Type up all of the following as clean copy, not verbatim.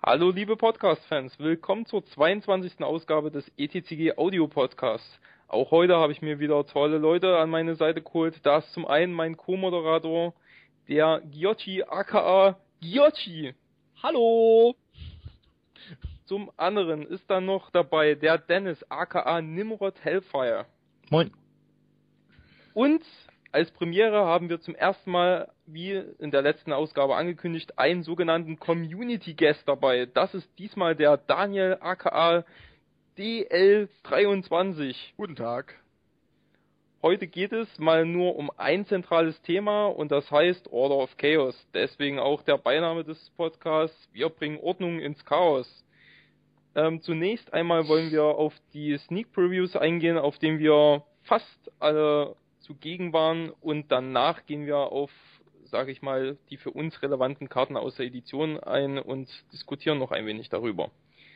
Hallo liebe Podcast-Fans, willkommen zur 22. Ausgabe des ETCG Audio Podcasts. Auch heute habe ich mir wieder tolle Leute an meine Seite geholt. Da ist zum einen mein Co-Moderator, der Gyochi aka Gyochi. Hallo! Zum anderen ist dann noch dabei der Dennis aka Nimrod Hellfire. Moin. Und als Premiere haben wir zum ersten Mal, wie in der letzten Ausgabe angekündigt, einen sogenannten Community Guest dabei. Das ist diesmal der Daniel aka DL23. Guten Tag. Heute geht es mal nur um ein zentrales Thema und das heißt Order of Chaos. Deswegen auch der Beiname des Podcasts, wir bringen Ordnung ins Chaos. Zunächst einmal wollen wir auf die Sneak Previews eingehen, auf denen wir fast alle zugegen waren, und danach gehen wir auf, sage ich mal, die für uns relevanten Karten aus der Edition ein und diskutieren noch ein wenig darüber.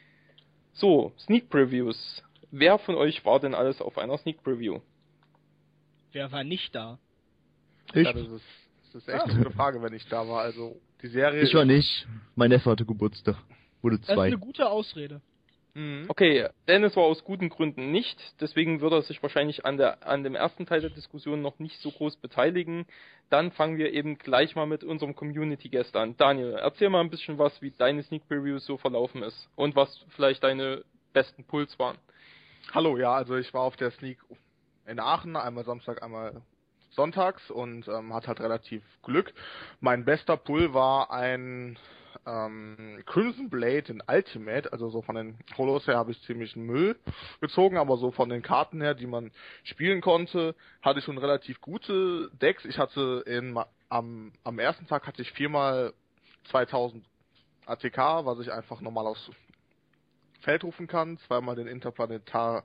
So, Sneak Previews. Wer von euch war denn alles auf einer Sneak Preview? Wer war nicht da? Ich? Ja, das ist echt eine gute Frage, wenn ich da war. Also, die Serie... Ich war nicht. Mein Neffe hatte Geburtstag. Wurde Das ist 2. eine gute Ausrede. Okay, Dennis war aus guten Gründen nicht, deswegen wird er sich wahrscheinlich an dem ersten Teil der Diskussion noch nicht so groß beteiligen. Dann fangen wir eben gleich mal mit unserem Community Guest an. Daniel, erzähl mal ein bisschen was, wie deine Sneak Preview so verlaufen ist und was vielleicht deine besten Pulls waren. Hallo, ja, also ich war auf der Sneak in Aachen, einmal Samstag, einmal sonntags und hatte halt relativ Glück. Mein bester Pull war ein Crimson Blade in Ultimate, also so von den Holos her habe ich ziemlich Müll gezogen, aber so von den Karten her, die man spielen konnte, hatte ich schon relativ gute Decks. Ich hatte am ersten Tag hatte ich 4-mal 2000 ATK, was ich einfach normal aufs Feld rufen kann, 2-mal den Interplanetar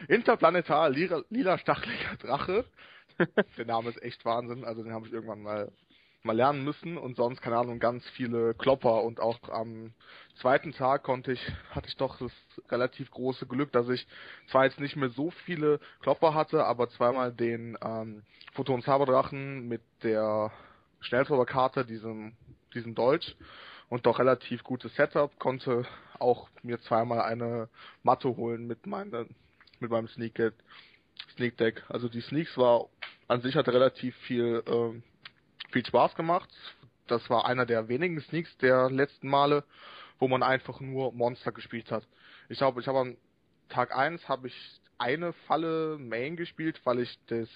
lila stacheliger Drache. Der Name ist echt Wahnsinn, also den habe ich irgendwann mal lernen müssen, und sonst, keine Ahnung, ganz viele Klopper, und auch am zweiten Tag hatte ich doch das relativ große Glück, dass ich zwar jetzt nicht mehr so viele Klopper hatte, aber 2-mal den Photon Cyberdrachen mit der Schnellzauberkarte, diesem Dolch, und doch relativ gutes Setup, konnte auch mir 2-mal eine Matte holen mit meinem Sneak Deck. Also die Sneaks war an sich, hatte relativ viel Spaß gemacht. Das war einer der wenigen Sneaks der letzten Male, wo man einfach nur Monster gespielt hat. Ich glaube, am Tag 1 habe ich eine Falle Main gespielt, weil ich das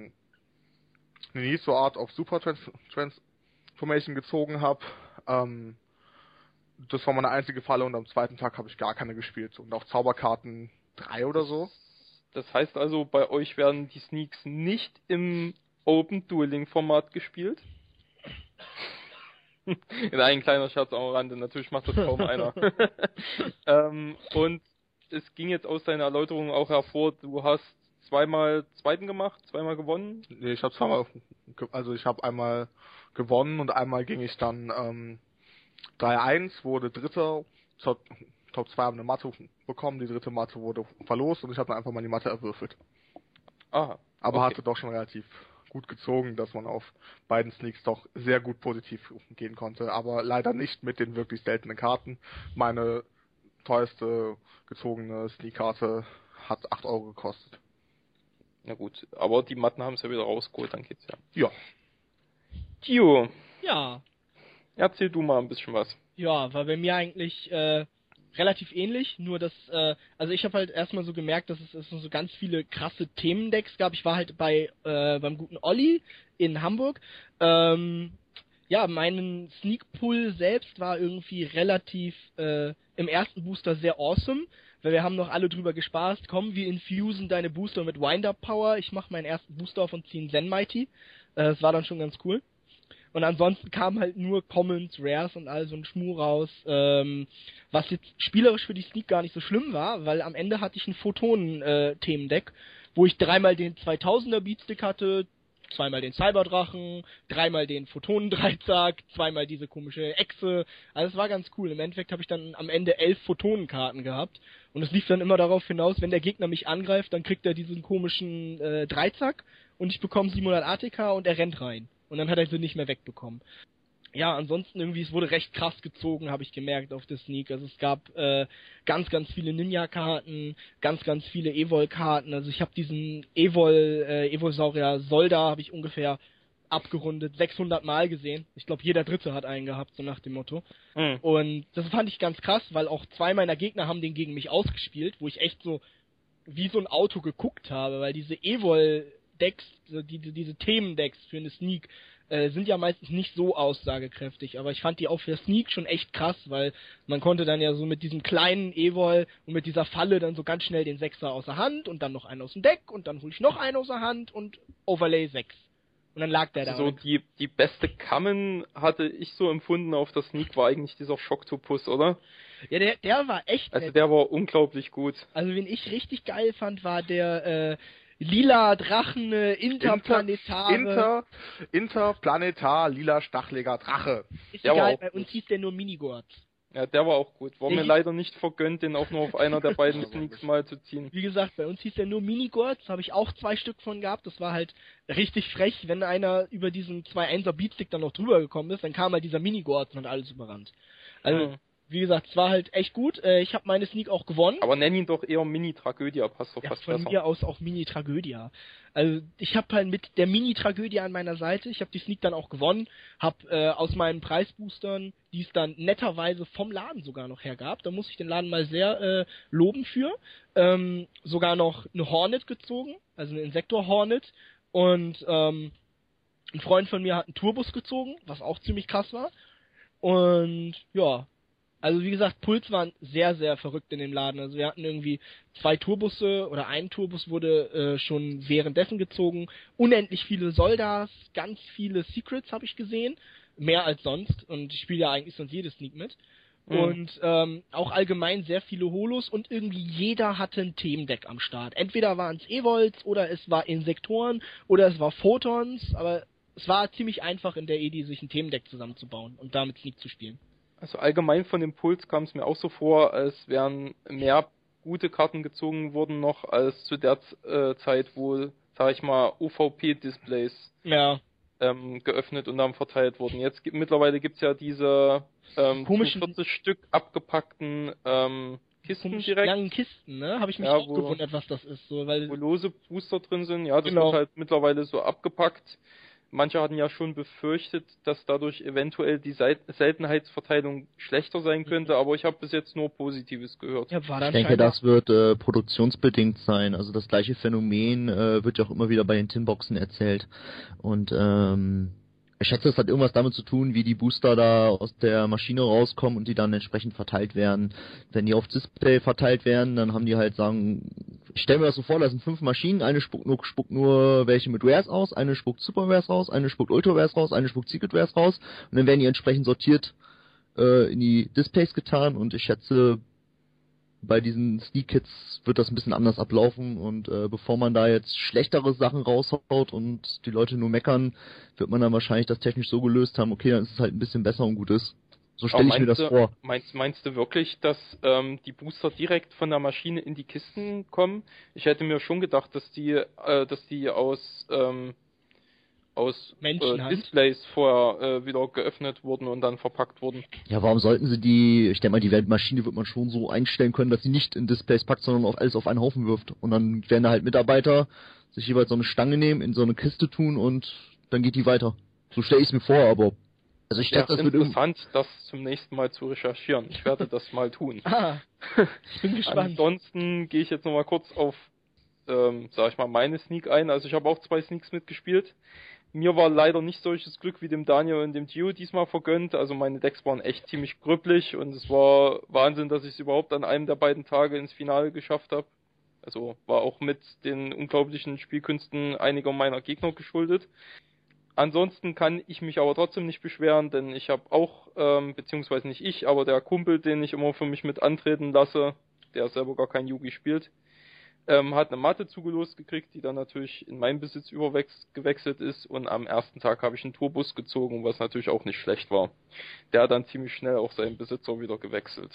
Niniso Art of Super Transformation gezogen habe. Das war meine einzige Falle, und am zweiten Tag habe ich gar keine gespielt. Und auch Zauberkarten 3 oder so. Das heißt also, bei euch werden die Sneaks nicht im Open Dueling Format gespielt? In ein kleiner Scherz am Rande, natürlich macht das kaum einer. Und es ging jetzt aus deiner Erläuterung auch hervor, du hast 2-mal Zweiten gemacht, 2-mal gewonnen? Nee, ich habe einmal gewonnen und einmal ging ich dann 3-1, wurde Dritter, Top 2 haben eine Matte bekommen, die dritte Matte wurde verlost und ich habe dann einfach mal die Matte erwürfelt. Aha. Aber okay. hatte doch schon relativ gut gezogen, dass man auf beiden Sneaks doch sehr gut positiv gehen konnte, aber leider nicht mit den wirklich seltenen Karten. Meine teuerste gezogene Sneak-Karte hat 8 Euro gekostet. Na gut, aber die Matten haben es ja wieder rausgeholt, dann geht's ja. Ja. Tio, Ja. erzähl du mal ein bisschen was. Ja, war bei mir eigentlich relativ ähnlich, nur dass, also ich habe halt erstmal so gemerkt, dass es so ganz viele krasse Themendecks gab. Ich war halt beim guten Olli in Hamburg. Ja, meinen Sneak Pull selbst war irgendwie relativ im ersten Booster sehr awesome, weil wir haben noch alle drüber gespaßt. Komm, wir infusen deine Booster mit Wind-Up Power. Ich mache meinen ersten Booster auf und ziehe einen Zen Mighty. Das war dann schon ganz cool. Und ansonsten kamen halt nur Commons, Rares und all so ein Schmuh raus, was jetzt spielerisch für die Sneak gar nicht so schlimm war, weil am Ende hatte ich ein Photonen-Themendeck, wo ich 3-mal den 2000er Beatstick hatte, 2-mal den Cyberdrachen, 3-mal den Photonen-Dreizack, 2-mal diese komische Echse. Also es war ganz cool. Im Endeffekt habe ich dann am Ende 11 Photonenkarten gehabt. Und es lief dann immer darauf hinaus, wenn der Gegner mich angreift, dann kriegt er diesen komischen Dreizack und ich bekomme 700 ATK und er rennt rein. Und dann hat er sie nicht mehr wegbekommen. ja, ansonsten irgendwie, es wurde recht krass gezogen, habe ich gemerkt auf der Sneak. Also es gab ganz, ganz viele Ninja-Karten, ganz, ganz viele Evol-Karten. Also ich habe diesen Evolsaurier Solda habe ich ungefähr abgerundet 600 Mal gesehen. Ich glaube, jeder Dritte hat einen gehabt, so nach dem Motto. Und das fand ich ganz krass, weil auch 2 meiner Gegner haben den gegen mich ausgespielt, wo ich echt so wie so ein Auto geguckt habe, weil diese Evol-Decks, diese Themen-Decks für eine Sneak, sind ja meistens nicht so aussagekräftig, aber ich fand die auch für Sneak schon echt krass, weil man konnte dann ja so mit diesem kleinen Evol und mit dieser Falle dann so ganz schnell den Sechser aus der Hand und dann noch einen aus dem Deck und dann hole ich noch einen aus der Hand und Overlay 6. Und dann lag der da. So die beste Common hatte ich so empfunden auf der Sneak war eigentlich dieser Schocktopus, oder? Ja, der war echt Also nett. der war unglaublich gut. Also wen ich richtig geil fand, war der lila Drachen interplanetare. Interplanetar lila stacheliger Drache. Ist Der war egal, auch bei uns hieß der nur Minigord. Ja, der war auch gut. War Der mir hieß- leider nicht vergönnt, den auch nur auf einer der beiden Sneaks mal zu ziehen. Wie gesagt, bei uns hieß der nur Minigords, habe ich auch 2 Stück von gehabt. Das war halt richtig frech, wenn einer über diesen 2-1er Beatstick dann noch drüber gekommen ist, dann kam halt dieser Minigord und hat alles überrannt. Also, wie gesagt, es war halt echt gut. Ich habe meine Sneak auch gewonnen. Aber nenn ihn doch eher Mini-Tragödie, passt doch Ja, fast von besser. mir aus auch Mini-Tragödie. Also ich habe halt mit der Mini-Tragödie an meiner Seite, ich habe die Sneak dann auch gewonnen, habe aus meinen Preisboostern, die es dann netterweise vom Laden sogar noch hergab, da muss ich den Laden mal sehr loben für, sogar noch eine Hornet gezogen, also eine Insektor Hornet und ein Freund von mir hat einen Tourbus gezogen, was auch ziemlich krass war und ja, also wie gesagt, Puls waren sehr, sehr verrückt in dem Laden. Also wir hatten irgendwie 2 Turbusse oder ein Turbus wurde schon währenddessen gezogen. Unendlich viele Soldas, ganz viele Secrets habe ich gesehen. Mehr als sonst. Und ich spiele ja eigentlich sonst jedes Sneak mit. Und auch allgemein sehr viele Holos und irgendwie jeder hatte ein Themendeck am Start. Entweder waren es Evols oder es war Insektoren oder es war Photons, aber es war ziemlich einfach in der EDI sich ein Themendeck zusammenzubauen und damit Sneak zu spielen. Also allgemein von dem Puls kam es mir auch so vor, als wären mehr gute Karten gezogen worden noch als zu der Zeit, wo, sag ich mal, UVP-Displays Ja. geöffnet und dann verteilt wurden. Jetzt mittlerweile gibt's ja diese Komischen- 40 Stück abgepackten Kisten Komisch direkt, langen Kisten, ne? Habe ich mich Ja, auch wo- gewundert, was das ist, so, weil wo lose Booster drin sind. Ja, das Genau. wird halt mittlerweile so abgepackt. Manche hatten ja schon befürchtet, dass dadurch eventuell die Seltenheitsverteilung schlechter sein könnte, aber ich habe bis jetzt nur Positives gehört. ja, war Ich dann denke, scheinbar- das wird produktionsbedingt sein. Also das gleiche Phänomen wird ja auch immer wieder bei den Tinboxen erzählt. Und ich schätze, es hat irgendwas damit zu tun, wie die Booster da aus der Maschine rauskommen und die dann entsprechend verteilt werden. Wenn die auf Display verteilt werden, dann haben die halt ich stelle mir das so vor, da sind 5 Maschinen, eine spuckt nur welche mit Rares aus, eine spuckt Super Rares raus, eine spuckt Ultra Rares raus, eine spuckt Secret Rares raus und dann werden die entsprechend sortiert in die Displays getan und ich schätze, bei diesen Sneak-Kits wird das ein bisschen anders ablaufen und bevor man da jetzt schlechtere Sachen raushaut und die Leute nur meckern, wird man dann wahrscheinlich das technisch so gelöst haben, okay, dann ist es halt ein bisschen besser und gut ist. So stelle ich mir das vor. Meinst du wirklich, dass die Booster direkt von der Maschine in die Kisten kommen? Ich hätte mir schon gedacht, dass die aus Menschenhand. Displays vorher wieder geöffnet wurden und dann verpackt wurden. Ja, warum sollten sie ich denke mal, die Maschine wird man schon so einstellen können, dass sie nicht in Displays packt, sondern alles auf einen Haufen wirft. Und dann werden da halt Mitarbeiter sich jeweils so eine Stange nehmen, in so eine Kiste tun und dann geht die weiter. So stelle ich es mir vor, aber also ich schätze, das wird interessant, das zum nächsten Mal zu recherchieren. Ich werde das mal tun. Ich bin gespannt. Ansonsten gehe ich jetzt nochmal kurz auf, sag ich mal, meine Sneak ein. Also ich habe auch 2 Sneaks mitgespielt. Mir war leider nicht solches Glück wie dem Daniel und dem Gio diesmal vergönnt. Also meine Decks waren echt ziemlich grüpplich und es war Wahnsinn, dass ich es überhaupt an einem der beiden Tage ins Finale geschafft habe. Also war auch mit den unglaublichen Spielkünsten einiger meiner Gegner geschuldet. Ansonsten kann ich mich aber trotzdem nicht beschweren, denn ich habe auch, beziehungsweise nicht ich, aber der Kumpel, den ich immer für mich mit antreten lasse, der selber gar kein Yugi spielt, hat eine Matte zugelost gekriegt, die dann natürlich in meinen Besitz gewechselt ist und am ersten Tag habe ich einen Tourbus gezogen, was natürlich auch nicht schlecht war. Der hat dann ziemlich schnell auch seinen Besitzer wieder gewechselt.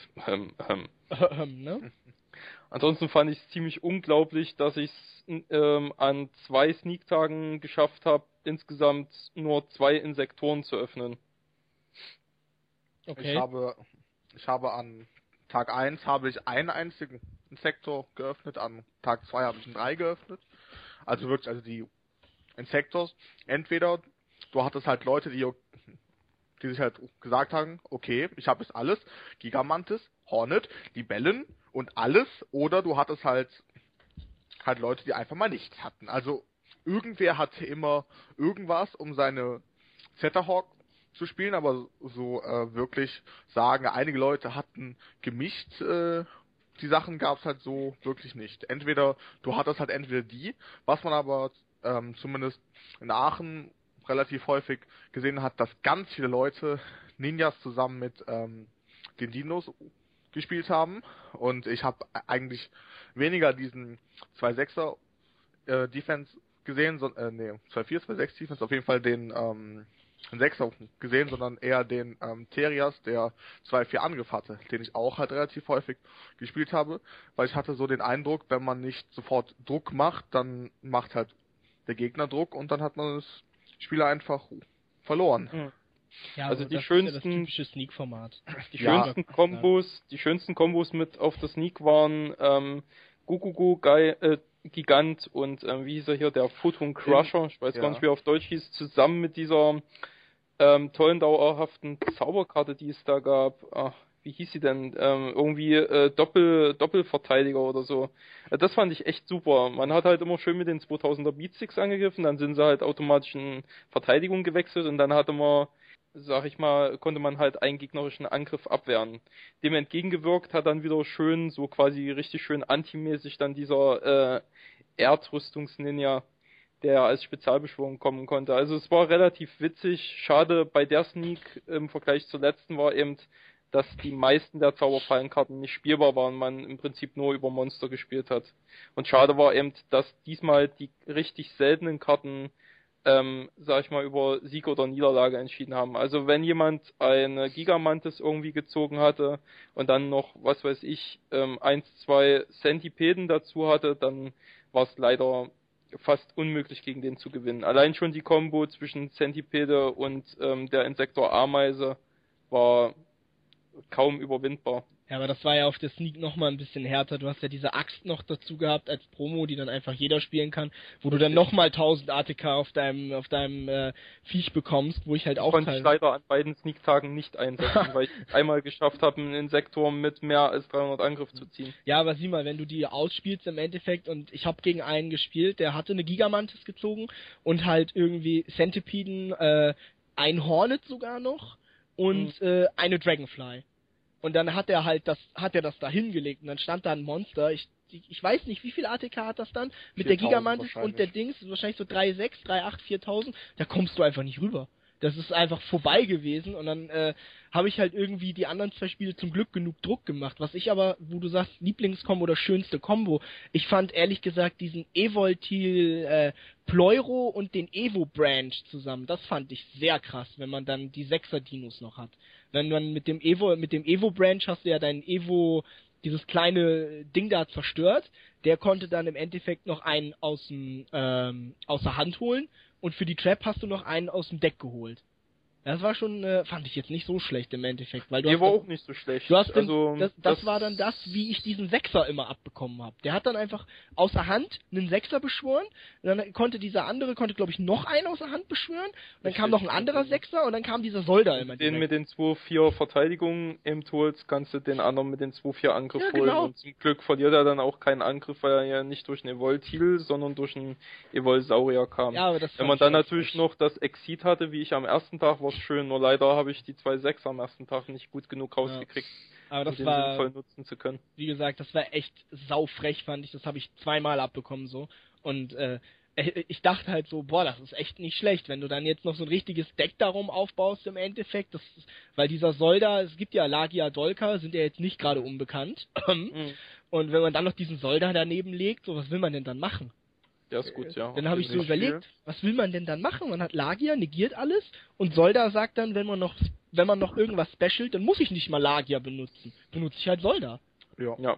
Ne? Ansonsten fand ich es ziemlich unglaublich, dass ich es an 2 Sneak-Tagen geschafft habe, insgesamt nur 2 Insektoren zu öffnen. Okay. Ich habe an Tag 1 habe ich einen einzigen Sektor geöffnet, an Tag 2 habe ich 3 geöffnet. Also wirklich, also die Insektors, entweder du hattest halt Leute, die sich halt gesagt haben, okay, ich habe jetzt alles, Gigamantis, Hornet, Libellen und alles, oder du hattest halt Leute, die einfach mal nichts hatten. Also irgendwer hatte immer irgendwas, um seine Zetterhawk zu spielen, aber so wirklich sagen, einige Leute hatten gemischt, die Sachen gab es halt so wirklich nicht. Entweder, du hattest halt entweder die, was man aber zumindest in Aachen relativ häufig gesehen hat, dass ganz viele Leute Ninjas zusammen mit den Dinos gespielt haben, und ich habe eigentlich weniger diesen 2-6er Defense gesehen, 2-4, 2-6 Defense, auf jeden Fall den 6er gesehen, sondern eher den Terias, der 2-4 Angriff hatte, den ich auch halt relativ häufig gespielt habe, weil ich hatte so den Eindruck, wenn man nicht sofort Druck macht, dann macht halt der Gegner Druck und dann hat man das Spiel einfach verloren. Mhm. Ja, Also aber die das schönsten, ist ja das typische Sneak-Format. Die schönsten Kombos mit auf der Sneak waren Gugugu, Gigant und wie hieß er hier, der Photon Crusher, ich weiß gar nicht, wie er auf Deutsch hieß, zusammen mit dieser tollen, dauerhaften Zauberkarte, die es da gab. Ach, wie hieß sie denn? Irgendwie Doppelverteidiger oder so. Das fand ich echt super. Man hat halt immer schön mit den 2000er Beatsticks angegriffen, dann sind sie halt automatisch in Verteidigung gewechselt und dann hatte man, sag ich mal, konnte man halt einen gegnerischen Angriff abwehren. Dem entgegengewirkt hat dann wieder schön, so quasi richtig schön antimäßig dann dieser Erdrüstungs-Ninja, der als Spezialbeschwörung kommen konnte. Also es war relativ witzig. Schade bei der Sneak im Vergleich zur letzten war eben, dass die meisten der Zauberfallenkarten nicht spielbar waren, man im Prinzip nur über Monster gespielt hat. Und schade war eben, dass diesmal die richtig seltenen Karten sag ich mal, über Sieg oder Niederlage entschieden haben. Also wenn jemand eine Gigamantis irgendwie gezogen hatte und dann noch, was weiß ich, 1-2 Centipeden dazu hatte, dann war es leider fast unmöglich gegen den zu gewinnen. Allein schon die Kombo zwischen Centipede und der Insektor Ameise war kaum überwindbar. Ja, aber das war ja auf der Sneak nochmal ein bisschen härter. Du hast ja diese Axt noch dazu gehabt als Promo, die dann einfach jeder spielen kann, wo du dann nochmal 1000 ATK auf deinem Viech bekommst, wo ich halt auch konnte ich leider an beiden Sneak-Tagen nicht einsetzen, weil ich einmal geschafft habe, einen Insektor mit mehr als 300 Angriff zu ziehen. Ja, aber sieh mal, wenn du die ausspielst im Endeffekt, und ich habe gegen einen gespielt, der hatte eine Gigamantis gezogen und halt irgendwie Centipeden, ein Hornet sogar noch und eine Dragonfly. Und dann hat er das da hingelegt und dann stand da ein Monster. Ich weiß nicht, wie viel ATK hat das dann? Mit der Gigamantis und der Dings, wahrscheinlich so 3.6, 3.8, 4.000. Da kommst du einfach nicht rüber. Das ist einfach vorbei gewesen und dann habe ich halt irgendwie die anderen 2 Spiele zum Glück genug Druck gemacht. Was ich aber, wo du sagst, Lieblingskombo oder schönste Kombo, ich fand ehrlich gesagt diesen Evoltil Pleuro und den Evo Branch zusammen, das fand ich sehr krass, wenn man dann die 6er Dinos noch hat. Wenn man mit dem Evo Branch hast du ja deinen Evo, dieses kleine Ding da zerstört, der konnte dann im Endeffekt noch einen aus der Hand holen. Und für die Trap hast du noch einen aus dem Deck geholt. Das war schon, fand ich jetzt nicht so schlecht im Endeffekt. Weil war auch nicht so schlecht. Du hast das war dann das, wie ich diesen 6er immer abbekommen habe. Der hat dann einfach außer Hand einen 6er beschworen. Und dann konnte dieser andere, glaube ich, noch einen außer Hand beschwören. Und dann kam noch ein anderer 6er und dann kam dieser Soldat immer den mit den 2-4 Verteidigungen im Tools kannst du den anderen mit den 2-4 Angriff holen. Genau. Und zum Glück verliert er dann auch keinen Angriff, weil er ja nicht durch einen Evoltil, sondern durch einen Evolsaurier kam. Ja, aber das wenn man dann natürlich noch das Exit hatte, wie ich am ersten Tag, war schön, nur leider habe ich die 2-6 am ersten Tag nicht gut genug rausgekriegt, aber das den war sinnvoll nutzen zu können. Wie gesagt, das war echt saufrech, fand ich. Das habe ich 2-mal abbekommen so. Und ich dachte halt so, boah, das ist echt nicht schlecht, wenn du dann jetzt noch so ein richtiges Deck darum aufbaust im Endeffekt. Weil dieser Solda, es gibt ja Lagia Dolka, sind ja jetzt nicht gerade unbekannt. Und wenn man dann noch diesen Solda daneben legt, so was will man denn dann machen? Ja, ist gut, ja. Dann habe ich so überlegt, was will man denn dann machen? Man hat Lagia, negiert alles und Solda sagt dann, wenn man noch irgendwas specialt, dann muss ich nicht mal Lagia benutzen. Benutze ich halt Solda. Ja.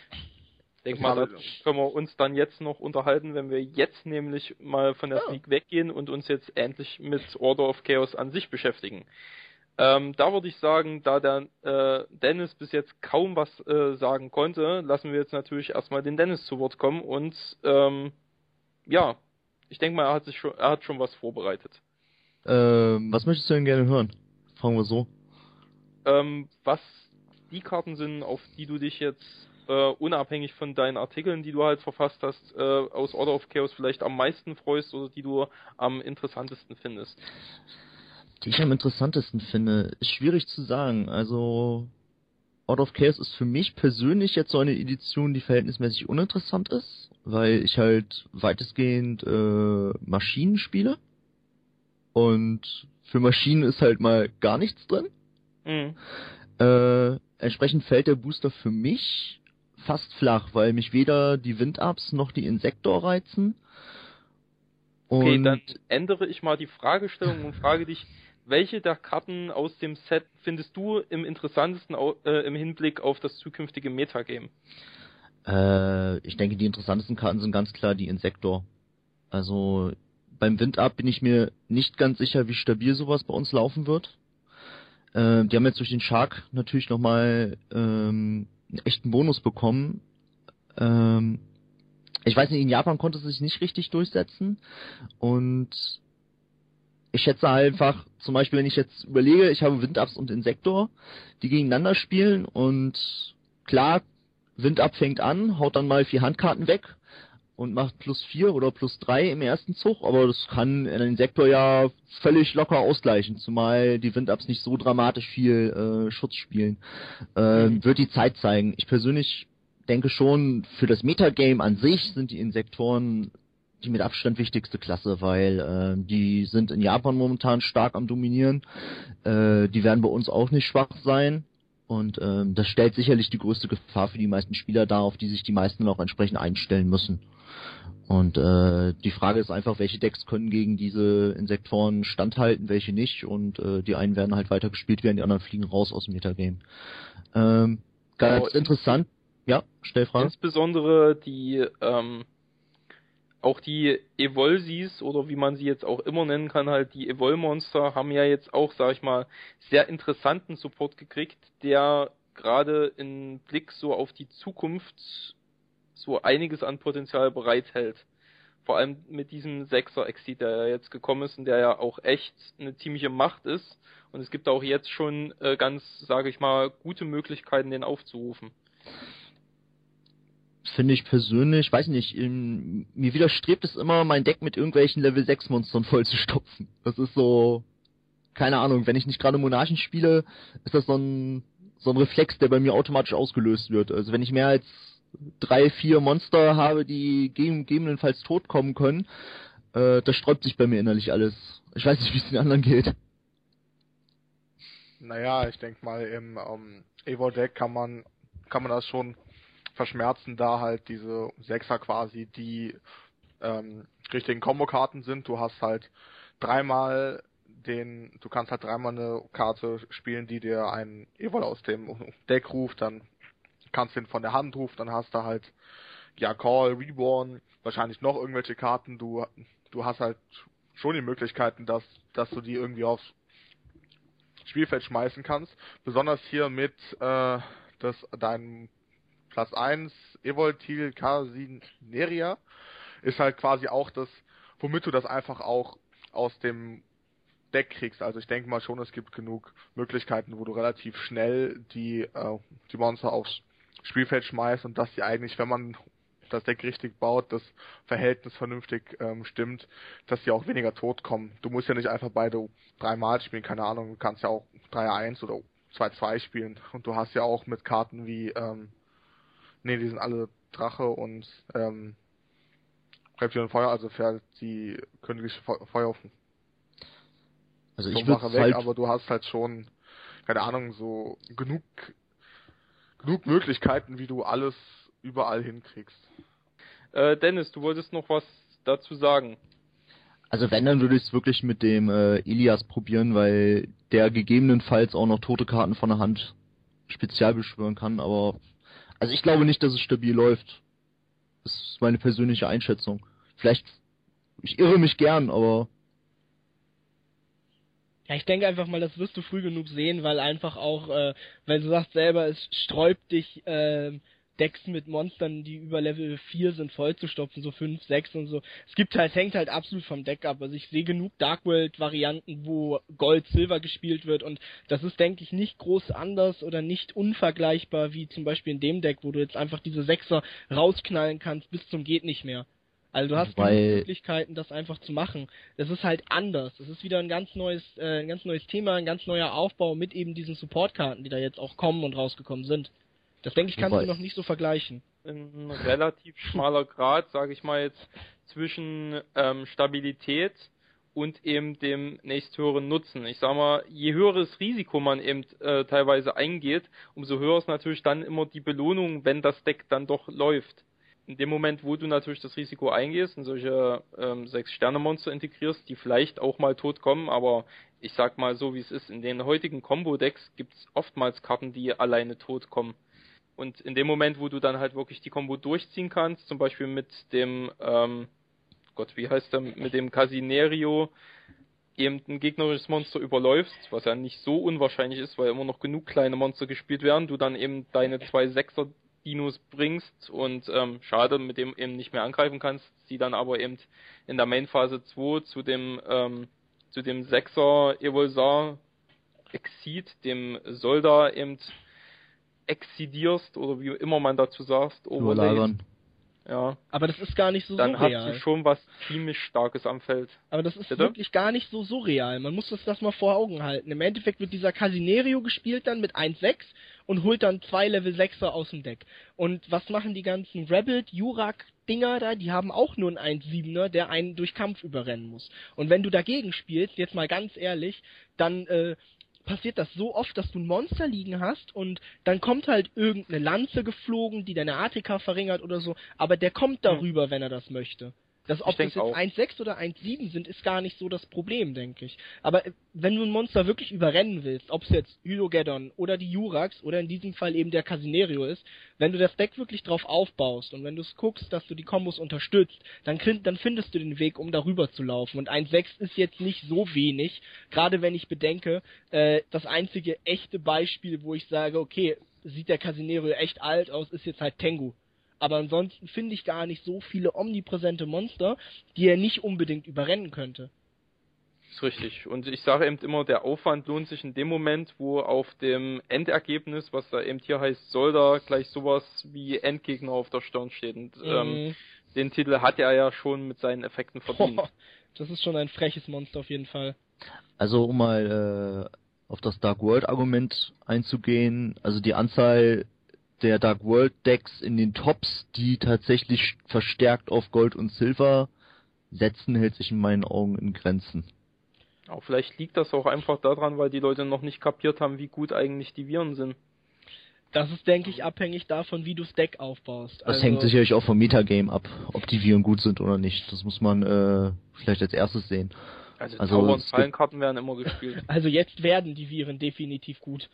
Denk mal, da können wir uns dann jetzt noch unterhalten, wenn wir jetzt nämlich mal von der Sneak weggehen und uns jetzt endlich mit Order of Chaos an sich beschäftigen. Da würde ich sagen, da der Dennis bis jetzt kaum was sagen konnte, lassen wir jetzt natürlich erstmal den Dennis zu Wort kommen und ja, ich denke mal, er hat schon was vorbereitet. Was möchtest du denn gerne hören? Fragen wir so. Was die Karten sind, auf die du dich jetzt unabhängig von deinen Artikeln, die du halt verfasst hast, aus Order of Chaos vielleicht am meisten freust oder die du am interessantesten findest? Die ich am interessantesten finde, ist schwierig zu sagen. Also Order of Chaos ist für mich persönlich jetzt so eine Edition, die verhältnismäßig uninteressant ist, weil ich halt weitestgehend Maschinen spiele und für Maschinen ist halt mal gar nichts drin. Mhm. Entsprechend fällt der Booster für mich fast flach, weil mich weder die Wind-Ups noch die Insektor reizen. Okay, Und dann ändere ich mal die Fragestellung und frage dich, welche der Karten aus dem Set findest du im interessantesten im Hinblick auf das zukünftige Metagame? ich denke, die interessantesten Karten sind ganz klar die Insektor. Also beim Wind-Up bin ich mir nicht ganz sicher, wie stabil sowas bei uns laufen wird. Die haben jetzt durch den Shark natürlich nochmal einen echten Bonus bekommen. Ich weiß nicht, in Japan konnte es sich nicht richtig durchsetzen und ich schätze einfach, zum Beispiel, wenn ich jetzt überlege, ich habe Wind-Ups und Insektor, die gegeneinander spielen und klar, Wind-Up fängt an, haut dann mal 4 Handkarten weg und macht +4 oder +3 im ersten Zug, aber das kann ein Insektor ja völlig locker ausgleichen, zumal die Wind-Ups nicht so dramatisch viel Schutz spielen. Wird die Zeit zeigen. Ich persönlich denke schon, für das Metagame an sich sind die Insektoren die mit Abstand wichtigste Klasse, weil die sind in Japan momentan stark am Dominieren. Die werden bei uns auch nicht schwach sein. Und das stellt sicherlich die größte Gefahr für die meisten Spieler dar, auf die sich die meisten auch entsprechend einstellen müssen. Und die Frage ist einfach, welche Decks können gegen diese Insektoren standhalten, welche nicht. Und die einen werden halt weiter gespielt werden, die anderen fliegen raus aus dem Metagame. Ganz interessant. Ja, Stellfrage. Insbesondere auch die Evolsis oder wie man sie jetzt auch immer nennen kann, halt die Evol-Monster haben ja jetzt auch, sag ich mal, sehr interessanten Support gekriegt, der gerade im Blick so auf die Zukunft so einiges an Potenzial bereithält. Vor allem mit diesem 6er-Exit, der ja jetzt gekommen ist und der ja auch echt eine ziemliche Macht ist. Und es gibt auch jetzt schon ganz, sage ich mal, gute Möglichkeiten, den aufzurufen. Finde ich persönlich, weiß nicht, mir widerstrebt es immer, mein Deck mit irgendwelchen Level 6 Monstern voll zu stopfen. Das ist so, keine Ahnung, wenn ich nicht gerade Monarchen spiele, ist das so ein Reflex, der bei mir automatisch ausgelöst wird. Also wenn ich mehr als 3, 4 Monster habe, die gegebenenfalls tot kommen können, das sträubt sich bei mir innerlich alles. Ich weiß nicht, wie es den anderen geht. Naja, ich denke mal, im Evo-Deck kann man das schon verschmerzen, da halt diese Sechser quasi die richtigen Kombokarten sind. Du hast halt du kannst halt dreimal eine Karte spielen, die dir einen Evol aus dem Deck ruft, dann kannst du ihn von der Hand rufen, dann hast du halt Call, Reborn, wahrscheinlich noch irgendwelche Karten. Du hast halt schon die Möglichkeiten, dass du die irgendwie aufs Spielfeld schmeißen kannst. Besonders hier mit deinem Platz 1 Evoltil Casineria ist halt quasi auch das, womit du das einfach auch aus dem Deck kriegst. Also ich denke mal schon, es gibt genug Möglichkeiten, wo du relativ schnell die Monster aufs Spielfeld schmeißt und dass die eigentlich, wenn man das Deck richtig baut, das Verhältnis vernünftig stimmt, dass die auch weniger tot kommen. Du musst ja nicht einfach beide 3-mal spielen, keine Ahnung, du kannst ja auch 3-1 oder 2-2 spielen und du hast ja auch mit Karten wie die sind alle Drache und Reptil und Feuer, also fährt die königliche Feuer also ich würde halt, aber du hast halt schon, keine Ahnung, so genug Möglichkeiten, wie du alles überall hinkriegst. Dennis, du wolltest noch was dazu sagen? Also wenn, dann würde ich es wirklich mit dem Elias probieren, weil der gegebenenfalls auch noch tote Karten von der Hand spezial beschwören kann, aber also ich glaube nicht, dass es stabil läuft. Das ist meine persönliche Einschätzung. Vielleicht, ich irre mich gern, aber Ja, ich denke einfach mal, das wirst du früh genug sehen, weil einfach auch, weil du sagst selber, es sträubt dich, Decks mit Monstern, die über Level 4 sind, vollzustopfen, so 5, 6 und so. Es hängt halt absolut vom Deck ab. Also ich sehe genug Dark World-Varianten, wo Gold-Silber gespielt wird und das ist, denke ich, nicht groß anders oder nicht unvergleichbar wie zum Beispiel in dem Deck, wo du jetzt einfach diese Sechser rausknallen kannst bis zum geht nicht mehr. Also du hast genug Möglichkeiten, das einfach zu machen. Das ist halt anders. Das ist wieder ein ganz neues Thema, ein ganz neuer Aufbau mit eben diesen Support-Karten, die da jetzt auch kommen und rausgekommen sind. Das denke ich, kannst du noch nicht so vergleichen. Ein relativ schmaler Grad, sage ich mal jetzt, zwischen Stabilität und eben dem nächsthöheren Nutzen. Ich sag mal, je höheres Risiko man eben teilweise eingeht, umso höher ist natürlich dann immer die Belohnung, wenn das Deck dann doch läuft. In dem Moment, wo du natürlich das Risiko eingehst und solche 6-Sterne-Monster integrierst, die vielleicht auch mal tot kommen, aber ich sag mal so, wie es ist, in den heutigen Combo-Decks gibt es oftmals Karten, die alleine tot kommen. Und in dem Moment, wo du dann halt wirklich die Combo durchziehen kannst, zum Beispiel mit dem, mit dem Casinerio eben ein gegnerisches Monster überläufst, was ja nicht so unwahrscheinlich ist, weil immer noch genug kleine Monster gespielt werden, du dann eben deine 2 6er-Dinos bringst und schade, mit dem eben nicht mehr angreifen kannst, die dann aber eben in der Main-Phase 2 zu dem 6er Evolsar Exceed, dem Solda eben exidierst oder wie immer man dazu sagt, überlagern. Ja. Aber das ist gar nicht so dann surreal. Dann hast du schon was ziemlich Starkes am Feld. Aber das ist wirklich gar nicht so surreal. Man muss das mal vor Augen halten. Im Endeffekt wird dieser Casinerio gespielt dann mit 1-6 und holt dann 2 Level 6er aus dem Deck. Und was machen die ganzen Rebel, Jurak-Dinger da? Die haben auch nur einen 1-7er, der einen durch Kampf überrennen muss. Und wenn du dagegen spielst, jetzt mal ganz ehrlich, dann passiert das so oft, dass du ein Monster liegen hast und dann kommt halt irgendeine Lanze geflogen, die deine ATK verringert oder so, aber der kommt darüber, wenn er das möchte. Ob das jetzt 1-6 oder 1-7 sind, ist gar nicht so das Problem, denke ich. Aber wenn du ein Monster wirklich überrennen willst, ob es jetzt Hylogeddon oder die Jurax oder in diesem Fall eben der Casinerio ist, wenn du das Deck wirklich drauf aufbaust und wenn du es guckst, dass du die Kombos unterstützt, dann findest du den Weg, um darüber zu laufen. Und 1-6 ist jetzt nicht so wenig, gerade wenn ich bedenke, das einzige echte Beispiel, wo ich sage, okay, sieht der Casinerio echt alt aus, ist jetzt halt Tengu. Aber ansonsten finde ich gar nicht so viele omnipräsente Monster, die er nicht unbedingt überrennen könnte. Das ist richtig. Und ich sage eben immer, der Aufwand lohnt sich in dem Moment, wo auf dem Endergebnis, was da eben hier heißt, soll da gleich sowas wie Endgegner auf der Stirn steht. Und den Titel hat er ja schon mit seinen Effekten verdient. Das ist schon ein freches Monster auf jeden Fall. Also um mal auf das Dark World Argument einzugehen, also die Anzahl der Dark World Decks in den Tops, die tatsächlich verstärkt auf Gold und Silber setzen, hält sich in meinen Augen in Grenzen. Auch vielleicht liegt das auch einfach daran, weil die Leute noch nicht kapiert haben, wie gut eigentlich die Viren sind. Das ist, denke ich, abhängig davon, wie du das Deck aufbaust. Das hängt sicherlich auch vom Metagame ab, ob die Viren gut sind oder nicht. Das muss man vielleicht als erstes sehen. Also Zauber- und Fallenkarten werden immer gespielt. Also jetzt werden die Viren definitiv gut.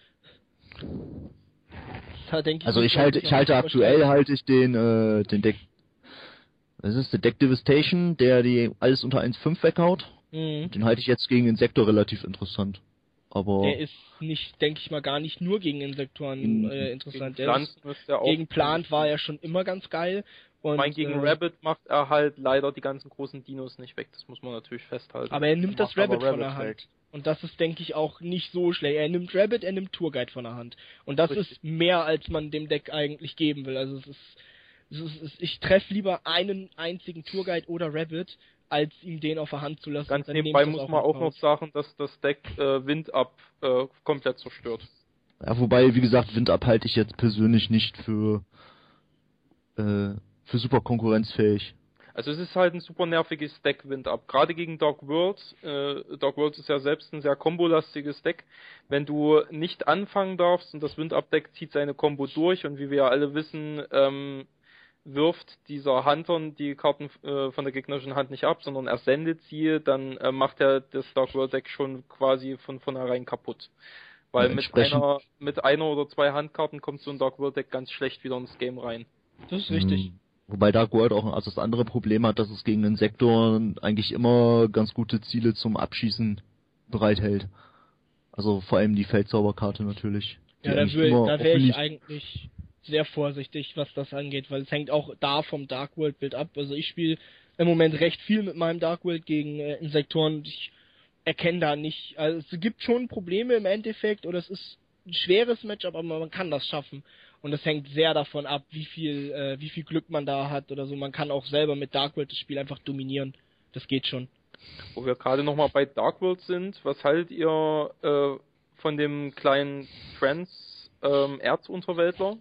Ich halte aktuell den Deck, was ist der Deck Devastation, der die alles unter 1,5 weghaut. Den halte ich jetzt gegen Insektor relativ interessant. Aber der ist nicht, denke ich mal, gar nicht nur gegen Insektoren interessant. Gegen Plant war er schon immer ganz geil. Und gegen Rabbit macht er halt leider die ganzen großen Dinos nicht weg, das muss man natürlich festhalten. Aber er nimmt das Rabbit von der Hand. Und das ist, denke ich, auch nicht so schlecht. Er nimmt Rabbit, er nimmt Tourguide von der Hand. Und das ist mehr, als man dem Deck eigentlich geben will. Also ich treffe lieber einen einzigen Tourguide oder Rabbit, als ihm den auf der Hand zu lassen. Ganz nebenbei muss man auch noch sagen, dass das Deck Wind Up komplett zerstört. Ja, wobei, wie gesagt, Wind Up halte ich jetzt persönlich nicht für super konkurrenzfähig. Also es ist halt ein super nerviges Deck, Wind Up. Gerade gegen Dark World. Dark World ist ja selbst ein sehr kombolastiges Deck. Wenn du nicht anfangen darfst und das Wind Up Deck zieht seine Combo durch und wie wir ja alle wissen, wirft dieser Hunter die Karten von der gegnerischen Hand nicht ab, sondern er sendet sie, dann macht er das Dark World Deck schon quasi von vornherein kaputt. Weil mit einer oder 2 Handkarten kommt so ein Dark World Deck ganz schlecht wieder ins Game rein. Das ist richtig. Wobei Dark World auch das andere Problem hat, dass es gegen Insektoren eigentlich immer ganz gute Ziele zum Abschießen bereithält. Also vor allem die Feldzauberkarte natürlich. Ja, da wäre ich eigentlich sehr vorsichtig, was das angeht, weil es hängt auch da vom Dark World Bild ab. Also ich spiele im Moment recht viel mit meinem Dark World gegen Insektoren und ich erkenne da nicht, also es gibt schon Probleme im Endeffekt oder es ist ein schweres Matchup, aber man kann das schaffen. Und es hängt sehr davon ab, wie viel Glück man da hat oder so. Man kann auch selber mit Dark World das Spiel einfach dominieren. Das geht schon. Wo wir gerade nochmal bei Dark World sind, was haltet ihr von dem kleinen Erzunterwäldler?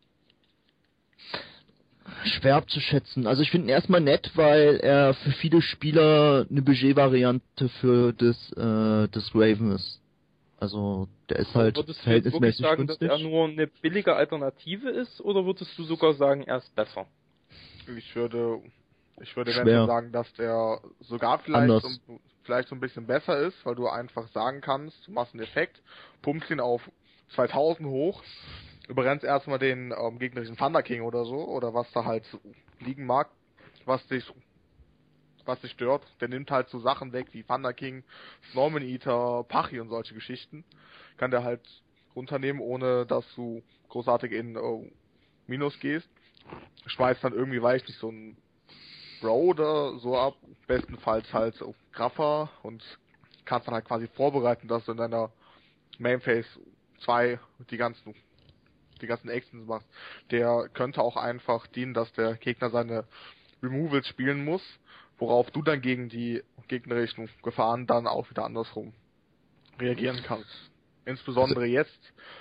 Schwer abzuschätzen. Also ich finde ihn erstmal nett, weil er für viele Spieler eine Budgetvariante für das Raven ist. Also der ist halt verhältnismäßig sagen, günstig. Dass er nur eine billige Alternative ist, oder würdest du sogar sagen, er ist besser? Ich würde eventuell sagen, dass der sogar vielleicht so ein bisschen besser ist, weil du einfach sagen kannst, du machst einen Effekt, pumpst ihn auf 2000 hoch, überrennst erstmal den gegnerischen Thunder King oder so, oder was da halt liegen mag, was dich stört. Der nimmt halt so Sachen weg wie Thunder King, Snorman Eater, Pachi und solche Geschichten. Kann der halt runternehmen, ohne dass du großartig in Minus gehst. Schmeißt dann irgendwie, weiß ich nicht, so ein Bro oder so ab. Bestenfalls halt Graffer und kannst dann halt quasi vorbereiten, dass du in deiner Mainphase 2 die ganzen Actions machst. Der könnte auch einfach dienen, dass der Gegner seine Removals spielen muss, worauf du dann gegen die gegnerischen Gefahren dann auch wieder andersrum reagieren kannst. Insbesondere jetzt,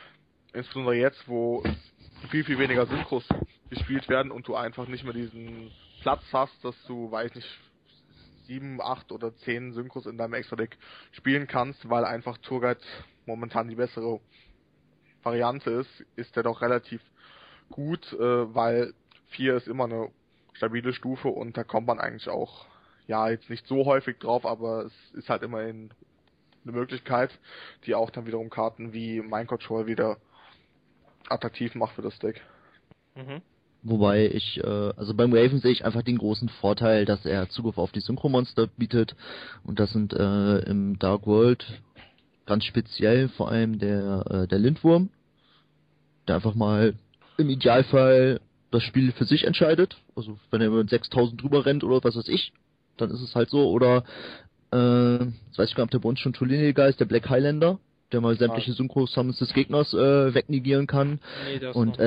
wo viel, viel weniger Synchros gespielt werden und du einfach nicht mehr diesen Platz hast, dass du, weiß nicht, 7, 8 oder 10 Synchros in deinem Extra-Deck spielen kannst, weil einfach Tourguide momentan die bessere Variante ist der doch relativ gut, weil 4 ist immer eine stabile Stufe und da kommt man eigentlich auch, ja, jetzt nicht so häufig drauf, aber es ist halt immerhin eine Möglichkeit, die auch dann wiederum Karten wie Mind Control wieder attraktiv macht für das Deck. Mhm. Wobei also beim Raven sehe ich einfach den großen Vorteil, dass er Zugriff auf die Synchromonster bietet und das sind im Dark World ganz speziell vor allem der Lindwurm, der einfach mal im Idealfall das Spiel für sich entscheidet. Also wenn er über 6000 drüber rennt oder was weiß ich, dann ist es halt so. Oder das weiß ich gar nicht, ob der bei uns schon Tolini-Geist, der Black Highlander, der mal sämtliche Synchro-Summons des Gegners wegnegieren kann. Nee, das und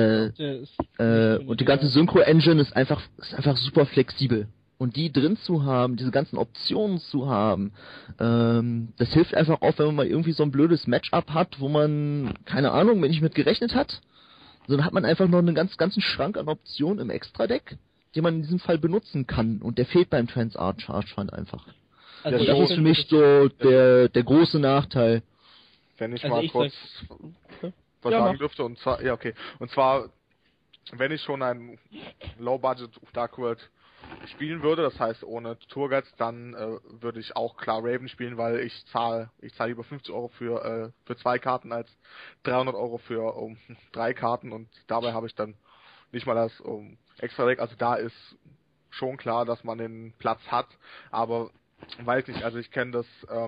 die ganze Synchro-Engine ist einfach super flexibel. Und die drin zu haben, diese ganzen Optionen zu haben, das hilft einfach auch, wenn man mal irgendwie so ein blödes Matchup hat, wo man, keine Ahnung, nicht mit gerechnet hat. So, dann hat man einfach noch einen ganzen Schrank an Optionen im Extra-Deck, den man in diesem Fall benutzen kann. Und der fehlt beim Trans-Arch-Fund einfach. Also und das ist für mich so der große Nachteil. Wenn ich mal kurz was sagen dürfte, und zwar, ja, okay. Und zwar, wenn ich schon ein Low-Budget Dark World spielen würde, das heißt ohne Tourguides, dann würde ich auch klar Raven spielen, weil ich zahle lieber 50 Euro für 2 Karten als 300 Euro für 3 Karten und dabei habe ich dann nicht mal das extra Deck. Also da ist schon klar, dass man den Platz hat, aber weiß nicht, also ich kenne das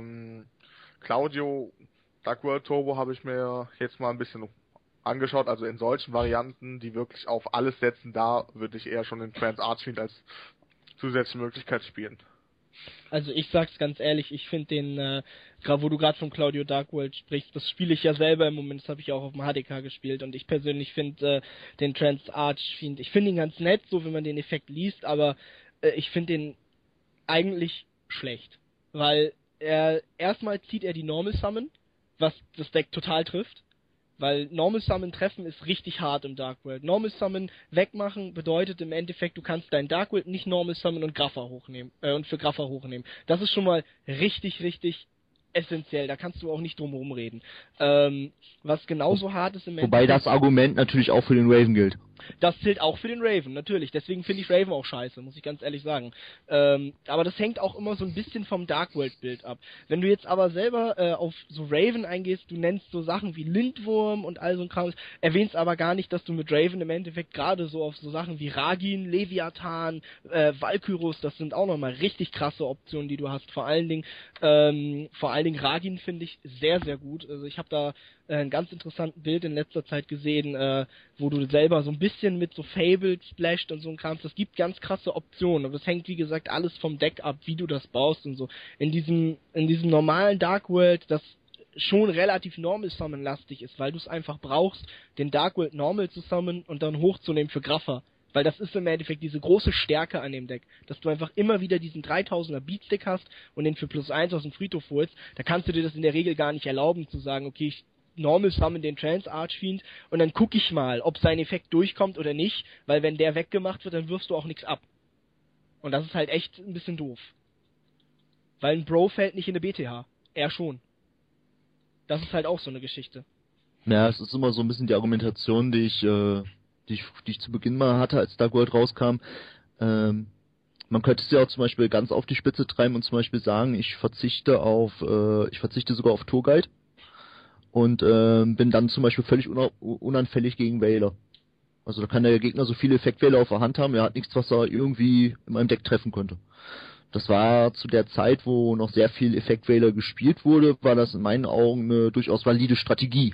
Claudio Dark World Turbo habe ich mir jetzt mal ein bisschen angeschaut, also in solchen Varianten, die wirklich auf alles setzen, da würde ich eher schon den Trans Archfiend als zusätzliche Möglichkeit spielen. Also ich sag's ganz ehrlich, ich finde den, wo du gerade von Claudio Dark World sprichst, das spiele ich ja selber im Moment, das habe ich auch auf dem HDK gespielt und ich persönlich finde den Trans Archfiend, ich finde ihn ganz nett, so wenn man den Effekt liest, aber ich finde den eigentlich schlecht, weil erstmal zieht er die Normal Summon, was das Deck total trifft. Weil Normal Summon treffen ist richtig hart im Dark World. Normal Summon wegmachen bedeutet im Endeffekt, du kannst dein Dark World nicht Normal Summon und Graffa hochnehmen, und für Graffa hochnehmen. Das ist schon mal richtig, richtig essentiell. Da kannst du auch nicht drum herum reden. Was genauso hart ist im Endeffekt. Wobei das Argument natürlich auch für den Raven gilt. Das zählt auch für den Raven, natürlich. Deswegen finde ich Raven auch scheiße, muss ich ganz ehrlich sagen. Aber das hängt auch immer so ein bisschen vom Dark World-Bild ab. Wenn du jetzt aber selber auf so Raven eingehst, du nennst so Sachen wie Lindwurm und all so ein Kram, erwähnst aber gar nicht, dass du mit Raven im Endeffekt gerade so auf so Sachen wie Ragin, Leviathan, Valkyros, das sind auch nochmal richtig krasse Optionen, die du hast. Vor allen Dingen Ragin finde ich sehr, sehr gut. Also ich habe da ein ganz interessantes Bild in letzter Zeit gesehen, wo du selber so ein bisschen mit so Fabled splasht und so ein Kram. Das gibt ganz krasse Optionen, aber das hängt wie gesagt alles vom Deck ab, wie du das baust und so. In diesem normalen Dark World, das schon relativ Normal Summon lastig ist, weil du es einfach brauchst, den Dark World Normal zu summon und dann hochzunehmen für Graffer. Weil das ist im Endeffekt diese große Stärke an dem Deck, dass du einfach immer wieder diesen 3000er Beatstick hast und den für +1 aus dem Friedhof holst. Da kannst du dir das in der Regel gar nicht erlauben, zu sagen, okay, ich Normal Summon den Trance Archfiend und dann gucke ich mal, ob sein Effekt durchkommt oder nicht, weil wenn der weggemacht wird, dann wirfst du auch nichts ab. Und das ist halt echt ein bisschen doof. Weil ein Bro fällt nicht in eine BTH. Er schon. Das ist halt auch so eine Geschichte. Ja, es ist immer so ein bisschen die Argumentation, die ich zu Beginn mal hatte, als Dark World rauskam. Man könnte es ja auch zum Beispiel ganz auf die Spitze treiben und zum Beispiel sagen, ich verzichte sogar auf Tourguide. Und bin dann zum Beispiel völlig unanfällig gegen Veiler. Also da kann der Gegner so viele Effekt-Veiler auf der Hand haben, er hat nichts, was er irgendwie in meinem Deck treffen könnte. Das war zu der Zeit, wo noch sehr viel Effekt-Veiler gespielt wurde, war das in meinen Augen eine durchaus valide Strategie.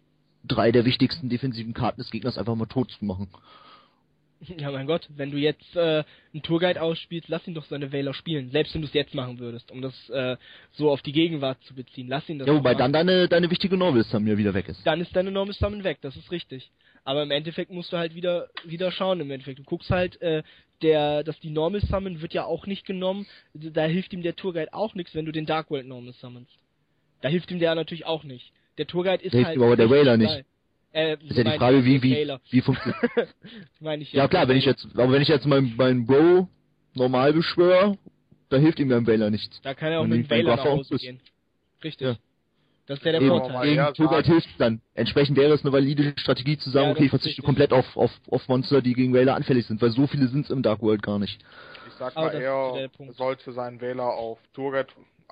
3 der wichtigsten defensiven Karten des Gegners einfach mal tot zu machen. Ja, mein Gott, wenn du jetzt einen Tourguide ausspielst, lass ihn doch seine Veiler spielen. Selbst wenn du es jetzt machen würdest, um das so auf die Gegenwart zu beziehen. Lass ihn das. Ja, wobei machen. dann deine wichtige Normal Summon ja wieder weg ist. Dann ist deine Normal Summon weg, das ist richtig. Aber im Endeffekt musst du halt wieder schauen im Endeffekt. Du guckst halt, dass die Normal Summon wird ja auch nicht genommen. Da hilft ihm der Tourguide auch nichts, wenn du den Dark World Normal summonst. Da hilft ihm der natürlich auch nicht. Der Tourguide ist hilft halt... ihm aber der Veiler nicht. Geil. Ist ja die Frage, wie funktioniert. Meine ich Ja klar, wenn ich jetzt meinen Bro normal beschwöre, da hilft ihm ja ein Veiler nichts. Da kann er auch mit dem Veiler nach Hause gehen. Richtig. Ja. Das ist der Gegen Vorteil. Tourguide hilft dann. Entsprechend wäre es eine valide Strategie zu sagen, Ja, okay, ich verzichte komplett auf Monster, die gegen Veiler anfällig sind, weil so viele sind es im Dark World gar nicht. Ich sag Aber mal, das ist er der Punkt. sollte seinen Wähler auf Tourguide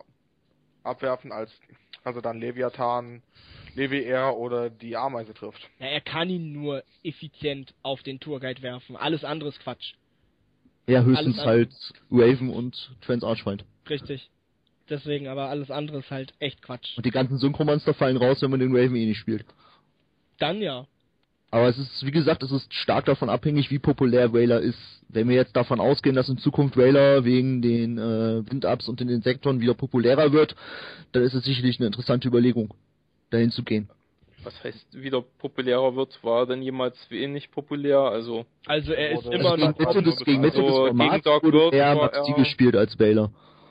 abwerfen, also dann Leviathan, Levi-R oder die Ameise trifft. Ja, er kann ihn nur effizient auf den Tourguide werfen. Alles andere ist Quatsch. Ja, höchstens Alles halt Raven und Trans Archfiend. Richtig. Deswegen, aber alles andere ist halt echt Quatsch. Und die ganzen Synchromonster fallen raus, wenn man den Raven eh nicht spielt. Dann ja. Aber es ist, wie gesagt, es ist stark davon abhängig, wie populär Veiler ist. Wenn wir jetzt davon ausgehen, dass in Zukunft Veiler wegen den Wind-Ups und den Insektoren wieder populärer wird, dann ist es sicherlich eine interessante Überlegung, dahin zu gehen. Was heißt wieder populärer wird? War denn jemals für ihn nicht populär? Also Er ist Also immer noch... Gegen Mitte des Also, Formats gegen Dark wurde World eher war Maxi er- gespielt als Veiler.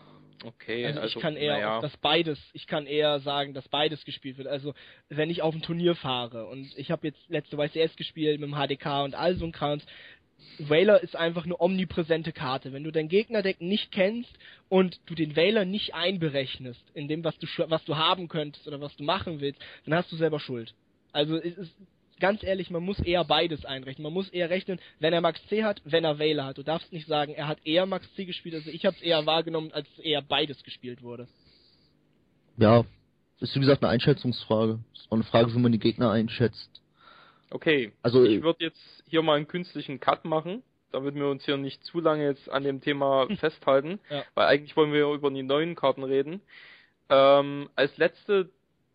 okay, Also ich kann naja. ich kann eher sagen, dass beides gespielt wird. Also wenn ich auf ein Turnier fahre und ich habe jetzt letzte YCS gespielt mit dem HDK und all so ein Krams, Veiler ist einfach eine omnipräsente Karte. Wenn du dein Gegnerdeck nicht kennst und du den Veiler nicht einberechnest in dem, was du haben könntest oder was du machen willst, dann hast du selber Schuld. Also es ist ganz ehrlich, man muss eher beides einrechnen. Man muss eher rechnen, wenn er Max C hat, wenn er Veiler hat. Du darfst nicht sagen, er hat eher Max C gespielt. Also ich habe es eher wahrgenommen, als eher beides gespielt wurde. Ja, ist wie gesagt eine Einschätzungsfrage. Ist auch eine Frage, wie man die Gegner einschätzt. Okay, Also ich würde jetzt hier mal einen künstlichen Cut machen, damit wir uns hier nicht zu lange jetzt an dem Thema festhalten, Ja. weil eigentlich wollen wir ja über die neuen Karten reden. Als letztes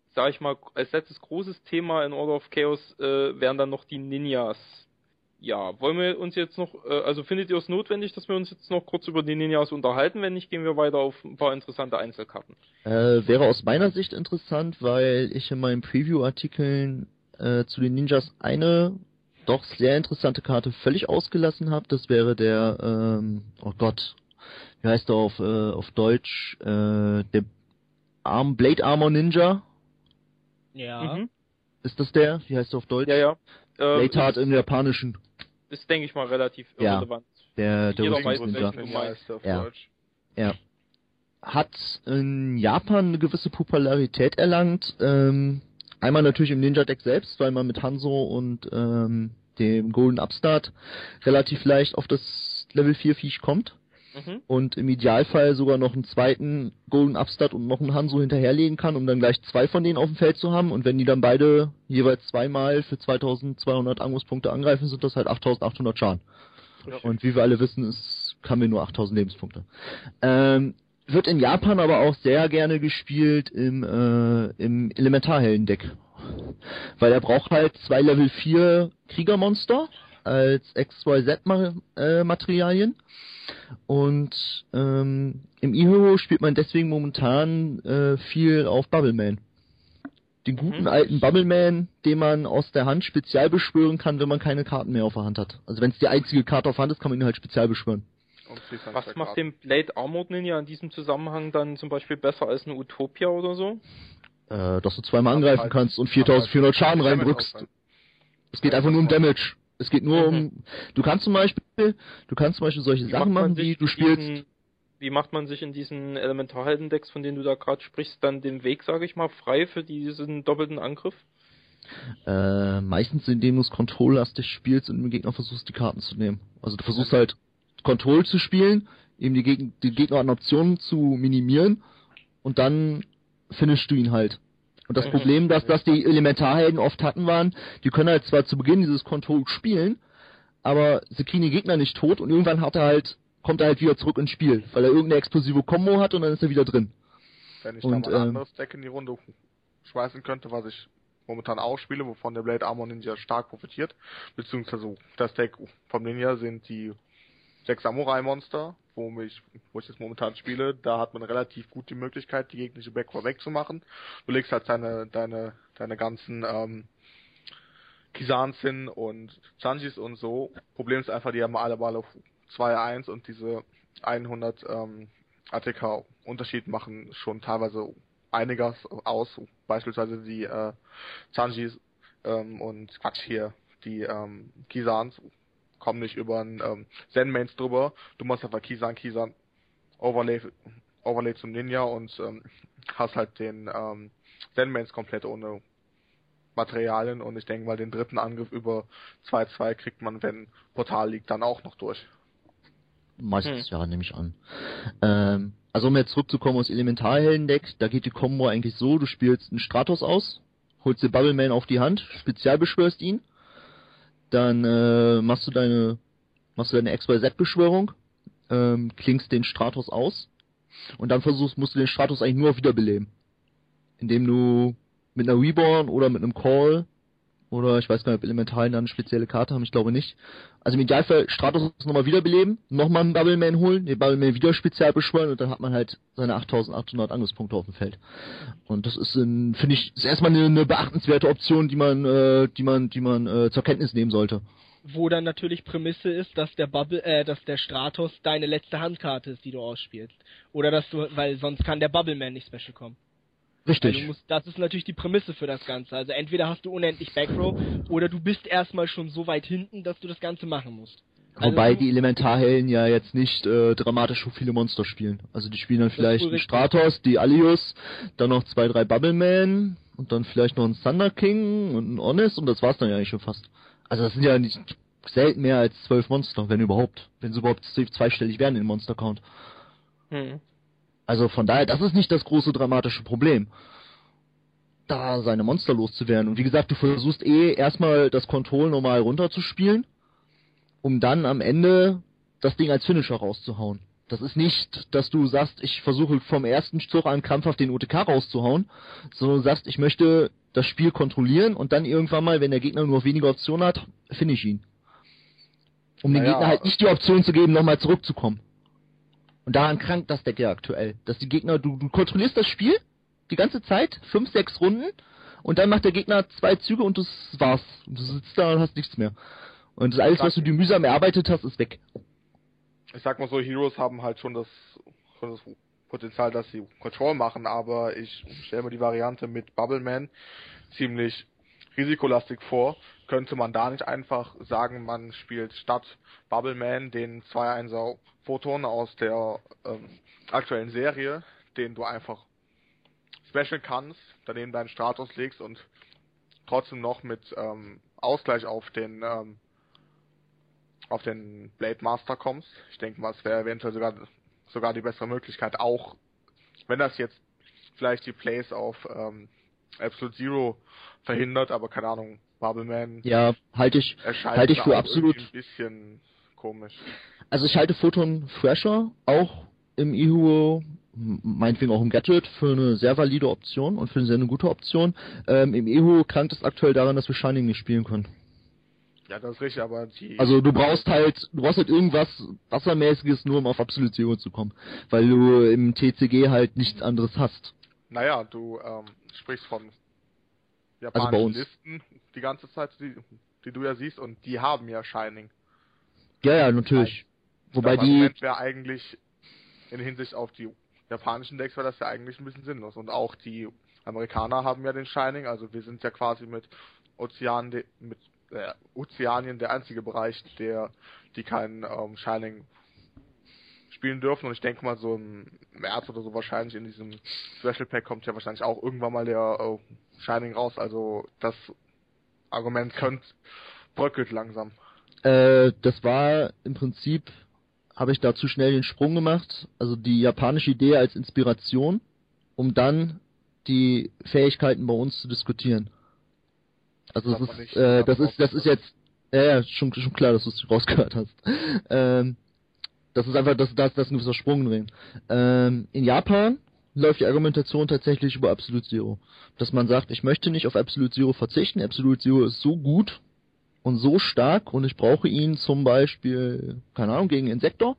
großes Thema in Order of Chaos wären dann noch die Ninjas. Ja, wollen wir uns jetzt noch, also findet ihr es notwendig, dass wir uns jetzt noch kurz über die Ninjas unterhalten? Wenn nicht, gehen wir weiter auf ein paar interessante Einzelkarten. wäre aus meiner Sicht interessant, weil ich in meinen Preview-Artikeln zu den Ninjas eine doch sehr interessante Karte völlig ausgelassen habe. Das wäre der, oh Gott, wie heißt der auf Deutsch? Der Blade Armor Ninja. Ja. Mhm. Ist das der? Wie heißt der auf Deutsch? Ja. Blade Heart im Japanischen. Ist, denke ich mal, relativ Ja. irrelevant. Der Jeder weiß, Rüstungsninja. welchen Ja, ist auf Ja. Deutsch. Ja. Hat in Japan eine gewisse Popularität erlangt. Einmal natürlich im Ninja-Deck selbst, weil man mit Hanzo und dem Golden Upstart, relativ leicht auf das Level 4 Viech kommt. Und im Idealfall sogar noch einen zweiten Golden Upstart und noch einen Hanzo hinterherlegen kann, um dann gleich 2 von denen auf dem Feld zu haben. Und wenn die dann beide jeweils 2-mal für 2200 Angriffspunkte angreifen, sind das halt 8800 Schaden. Ja. Und wie wir alle wissen, haben wir nur 8000 Lebenspunkte. Wird in Japan aber auch sehr gerne gespielt im Elementarhelden-Deck. Weil er braucht halt 2 Level 4 Kriegermonster als XYZ-Materialien. Und im E-Hero spielt man deswegen momentan viel auf Bubbleman. Den guten alten Bubbleman, den man aus der Hand spezial beschwören kann, wenn man keine Karten mehr auf der Hand hat. Also wenn es die einzige Karte auf Hand ist, kann man ihn halt spezial beschwören. Was macht den Blade Armored Ninja in diesem Zusammenhang dann zum Beispiel besser als eine Utopia oder so? Dass du 2-mal angreifen kannst und 4400 Schaden reindrückst. Es geht einfach nur um Damage. Es geht nur um, du kannst zum Beispiel solche Sachen machen, wie du spielst. Wie macht man sich in diesen Elementarhelden-Decks, von denen du da gerade sprichst, dann den Weg, sage ich mal, frei für diesen doppelten Angriff? Meistens indem du es kontrolllastig spielst und dem Gegner versuchst, die Karten zu nehmen. Also du versuchst halt Control zu spielen, eben die Gegner an Optionen zu minimieren und dann finishst du ihn halt. Und das Problem, dass die Elementarhelden oft hatten, waren, die können halt zwar zu Beginn dieses Control spielen, aber sie kriegen den Gegner nicht tot und irgendwann kommt er halt wieder zurück ins Spiel, weil er irgendeine explosive Combo hat und dann ist er wieder drin. Wenn ich da mal ein anderes Deck in die Runde schmeißen könnte, was ich momentan auch spiele, wovon der Blade Armor Ninja stark profitiert, beziehungsweise das Deck vom Ninja sind die 6 Samurai-Monster, wo ich das momentan spiele. Da hat man relativ gut die Möglichkeit, die gegnerische Backrow wegzumachen. Du legst halt deine ganzen Kisans hin und Sanjis und so. Problem ist einfach, die haben alle auf 2-1 und diese 100 ATK Unterschied machen schon teilweise einiges aus. Beispielsweise die Sanjis und die Kisans kommen nicht über einen Zen-Mains drüber. Du machst einfach Kisan Overlay zum Ninja und hast halt den Zen-Mains komplett ohne Materialien und ich denke mal, den dritten Angriff über 2-2 kriegt man, wenn Portal liegt, dann auch noch durch. Meistens ja, nehme ich an. Also um jetzt zurückzukommen aus Elementarhelden-Deck, da geht die Combo eigentlich so, du spielst einen Stratos aus, holst den Bubbleman auf die Hand, spezialbeschwörst ihn, dann machst du deine XYZ-Beschwörung, klingst den Stratos aus und dann musst du den Stratos eigentlich nur wiederbeleben. Indem du mit einer Reborn oder mit einem Call oder ich weiß gar nicht, ob Elementalen dann eine spezielle Karte haben, ich glaube nicht. Also im Idealfall Stratos nochmal wiederbeleben, nochmal einen Bubbleman holen, den Bubbleman wieder spezial beschwören und dann hat man halt seine 8800 Angriffspunkte auf dem Feld. Und das ist, finde ich, ist erstmal eine beachtenswerte Option, die man zur Kenntnis nehmen sollte. Wo dann natürlich Prämisse ist, dass der Stratos deine letzte Handkarte ist, die du ausspielst. Oder weil sonst kann der Bubbleman nicht special kommen. Richtig. Also das ist natürlich die Prämisse für das Ganze. Also entweder hast du unendlich Backrow oder du bist erstmal schon so weit hinten, dass du das Ganze machen musst. Wobei die Elementarhelden ja jetzt nicht dramatisch so viele Monster spielen. Also die spielen dann vielleicht einen Stratos, die Alius, dann noch 2-3 Bubbleman und dann vielleicht noch einen Thunder King und einen Honest und das war's dann ja eigentlich schon fast. Also das sind ja nicht selten mehr als 12 Monster, wenn überhaupt. Wenn sie überhaupt zweistellig werden in Monster Count. Also von daher, das ist nicht das große dramatische Problem, da seine Monster loszuwerden. Und wie gesagt, du versuchst erstmal das Control normal runterzuspielen, um dann am Ende das Ding als Finisher rauszuhauen. Das ist nicht, dass du sagst, ich versuche vom ersten Zug an krampfhaft den OTK rauszuhauen, sondern du sagst, ich möchte das Spiel kontrollieren und dann irgendwann mal, wenn der Gegner nur noch weniger Optionen hat, finish ihn. Um den Gegner halt nicht die Option zu geben, nochmal zurückzukommen. Und daran krankt das Deck ja aktuell. Dass die Gegner, du kontrollierst das Spiel die ganze Zeit, 5-6 Runden, und dann macht der Gegner 2 Züge und das war's. Und du sitzt da und hast nichts mehr. Und das alles, was du dir mühsam erarbeitet hast, ist weg. Ich sag mal so, Heroes haben halt schon das Potenzial, dass sie Control machen, aber ich stelle mir die Variante mit Bubbleman ziemlich risikolastig vor. Könnte man da nicht einfach sagen, man spielt statt Bubbleman den 2-1er Photon aus der aktuellen Serie, den du einfach special kannst, daneben deinen Stratos legst und trotzdem noch mit Ausgleich auf den auf den Blade Master kommst. Ich denke mal, es wäre eventuell sogar die bessere Möglichkeit, auch wenn das jetzt vielleicht die Plays auf Absolute Zero verhindert, aber keine Ahnung, Bubbleman Ja, halte ich erscheint mir für auch absolut. irgendwie ein bisschen komisch. Also ich halte Photon Thrasher auch im Ihuo, meinetwegen auch im Gadget, für eine sehr valide Option und für eine sehr gute Option. Im Ihuo krankt es aktuell daran, dass wir Shining nicht spielen können. Ja, das ist richtig, aber Also du brauchst halt irgendwas Wassermäßiges, nur um auf Absolute Zero zu kommen. Weil du im TCG halt nichts anderes hast. Naja, du sprichst von Also bei japanischen uns. Listen die ganze Zeit, die du ja siehst, und die haben ja Shining. Ja, natürlich. Wobei das die, Argument wäre eigentlich, in Hinsicht auf die japanischen Decks, wäre das ja eigentlich ein bisschen sinnlos. Und auch die Amerikaner haben ja den Shining, also wir sind ja quasi mit Ozeanien der einzige Bereich, die keinen Shining spielen dürfen. Und ich denke mal, so im März oder so wahrscheinlich in diesem Special Pack kommt ja wahrscheinlich auch irgendwann mal der Shining raus. Also das Argument bröckelt langsam. das war im Prinzip, habe ich da zu schnell den Sprung gemacht, also die japanische Idee als Inspiration, um dann die Fähigkeiten bei uns zu diskutieren. Also das ist jetzt, ja, schon klar, dass du es rausgehört hast. Das ist einfach, das ist ein gewisser Sprung drin. In Japan läuft die Argumentation tatsächlich über Absolute Zero. Dass man sagt, ich möchte nicht auf Absolute Zero verzichten, Absolute Zero ist so gut und so stark und ich brauche ihn zum Beispiel, keine Ahnung, gegen Insektor,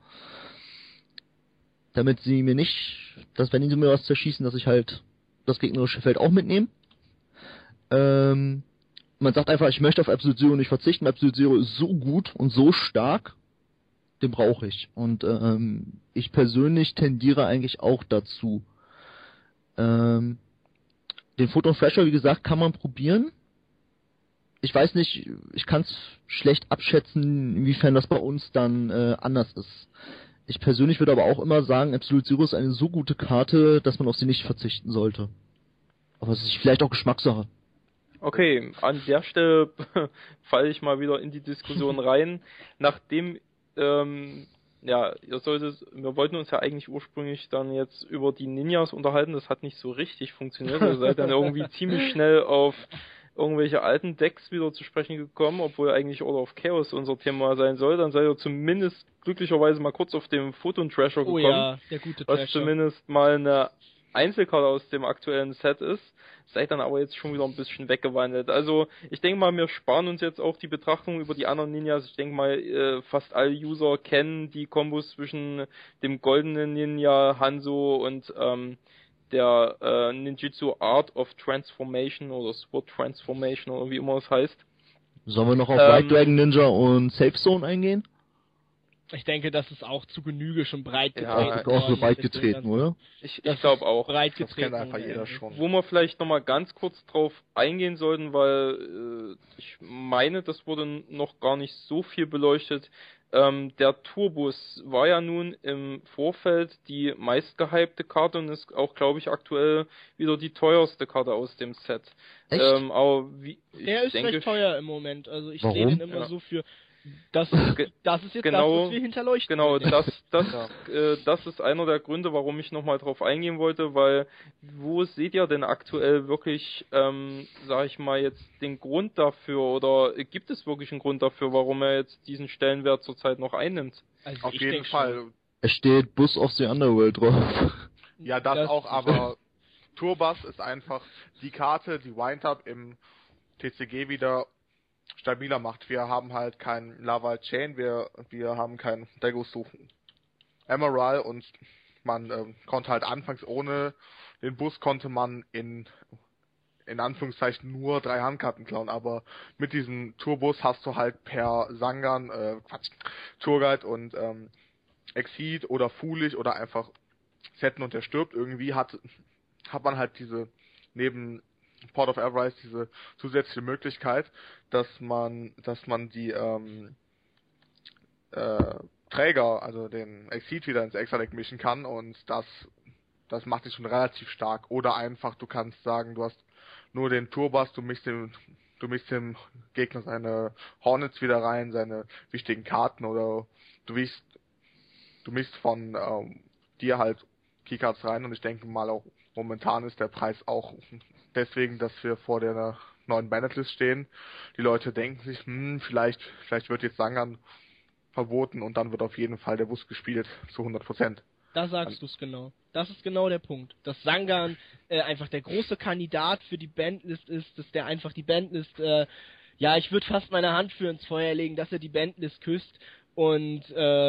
damit sie mir nicht, dass wenn sie mir was zerschießen, dass ich halt das gegnerische Feld auch mitnehme. Man sagt einfach, ich möchte auf Absolute Zero nicht verzichten, Absolute Zero ist so gut und so stark, den brauche ich. Und ich persönlich tendiere eigentlich auch dazu. Den Photon Thrasher, wie gesagt, kann man probieren. Ich weiß nicht, ich kann es schlecht abschätzen, inwiefern das bei uns dann anders ist. Ich persönlich würde aber auch immer sagen, Absolute Zero ist eine so gute Karte, dass man auf sie nicht verzichten sollte. Aber es ist vielleicht auch Geschmackssache. Okay, an der Stelle falle ich mal wieder in die Diskussion rein. Nachdem, wir wollten uns ja eigentlich ursprünglich dann jetzt über die Ninjas unterhalten, das hat nicht so richtig funktioniert. Ihr seid dann irgendwie ziemlich schnell auf irgendwelche alten Decks wieder zu sprechen gekommen, obwohl eigentlich Order of Chaos unser Thema sein soll. Dann seid ihr zumindest glücklicherweise mal kurz auf den Photon Thrasher gekommen. Oh ja, der gute Thrasher. Was zumindest mal eine Einzelkarte aus dem aktuellen Set ist. Seid dann aber jetzt schon wieder ein bisschen weggewandelt. Also ich denke mal, wir sparen uns jetzt auch die Betrachtung über die anderen Ninjas. Ich denke mal, fast alle User kennen die Kombos zwischen dem goldenen Ninja Hanzo und der Ninjutsu Art of Transformation oder Sword Transformation oder wie immer es heißt. Sollen wir noch auf White Dragon Ninja und Safe Zone eingehen? Ich denke, das ist auch zu Genüge schon breit getreten. Ja, ist auch so breit getreten, oder? Ich glaube auch. Breit Das getreten. kennt einfach jeder schon. Wo wir vielleicht nochmal ganz kurz drauf eingehen sollten, weil ich meine, das wurde noch gar nicht so viel beleuchtet. Der Tourbus war ja nun im Vorfeld die meistgehypte Karte und ist auch, glaube ich, aktuell wieder die teuerste Karte aus dem Set. Echt? Aber Der ist recht teuer im Moment. Also ich sehe Warum? den immer so für... Das ist jetzt genau, das, was wir hinterleuchten. Genau, das ist einer der Gründe, warum ich nochmal drauf eingehen wollte, weil wo seht ihr denn aktuell wirklich, sag ich mal, jetzt den Grund dafür oder gibt es wirklich einen Grund dafür, warum er jetzt diesen Stellenwert zurzeit noch einnimmt? Also Auf ich jeden denk Fall. schon. Es steht Bus of the Underworld drauf. Ja, das auch, aber Turbus ist einfach die Karte, die Wind-Up im TCG wieder stabiler macht. Wir haben halt kein Lava Chain, wir haben kein Dagosu Emerald und man konnte halt anfangs ohne den Bus konnte man in Anführungszeichen nur 3 Handkarten klauen, aber mit diesem Tourbus hast du halt per Sangan, Tourguide und Exceed oder Foolish oder einfach Setten und der stirbt irgendwie, hat man halt diese neben Port of Everrise diese zusätzliche Möglichkeit, dass man die Träger, also den Exceed wieder ins Extra-Deck mischen kann und das macht dich schon relativ stark. Oder einfach, du kannst sagen, du hast nur den Turbus, du mischst den du mischst dem Gegner seine Hornets wieder rein, seine wichtigen Karten, oder du mischst von dir halt Keycards rein, und ich denke mal auch momentan ist der Preis auch deswegen, dass wir vor der neuen Bannetlist stehen. Die Leute denken sich, vielleicht wird jetzt Sangan verboten und dann wird auf jeden Fall der Bus gespielt zu 100%. Da sagst du es genau. Das ist genau der Punkt. Dass Sangan einfach der große Kandidat für die Bandlist ist, dass der einfach die Bandlist, ich würde fast meine Hand für ins Feuer legen, dass er die Bandlist küsst. Und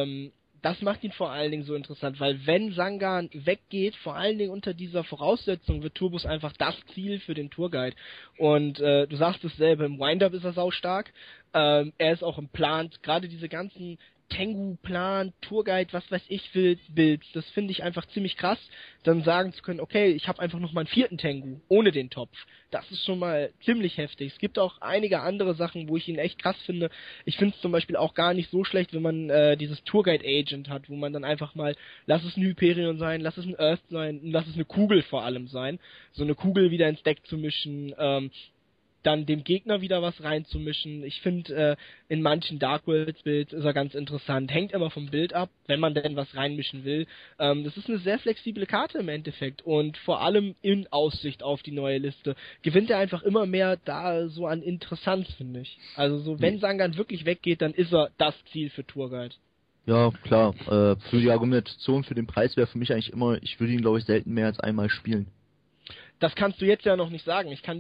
das macht ihn vor allen Dingen so interessant, weil wenn Sangan weggeht, vor allen Dingen unter dieser Voraussetzung, wird Turbus einfach das Ziel für den Tourguide. Und du sagst es selber, im Wind-Up ist er saustark. Er ist auch im Plan, gerade diese ganzen Tengu-Plan, Tourguide, was weiß ich, Builds, das finde ich einfach ziemlich krass, dann sagen zu können, okay, ich habe einfach noch mal einen 4. Tengu, ohne den Topf. Das ist schon mal ziemlich heftig. Es gibt auch einige andere Sachen, wo ich ihn echt krass finde. Ich finde es zum Beispiel auch gar nicht so schlecht, wenn man dieses Tourguide-Agent hat, wo man dann einfach mal, lass es ein Hyperion sein, lass es ein Earth sein, lass es eine Kugel vor allem sein, so eine Kugel wieder ins Deck zu mischen, dann dem Gegner wieder was reinzumischen. Ich finde, in manchen Dark Worlds Builds ist er ganz interessant. Hängt immer vom Bild ab, wenn man denn was reinmischen will. Das ist eine sehr flexible Karte im Endeffekt und vor allem in Aussicht auf die neue Liste gewinnt er einfach immer mehr da so an Interessanz, finde ich. Also so, wenn Sangan wirklich weggeht, dann ist er das Ziel für Tourguide. Ja, klar. Für die Argumentation für den Preis wäre für mich eigentlich immer, ich würde ihn, glaube ich, selten mehr als einmal spielen. Das kannst du jetzt ja noch nicht sagen. Ich kann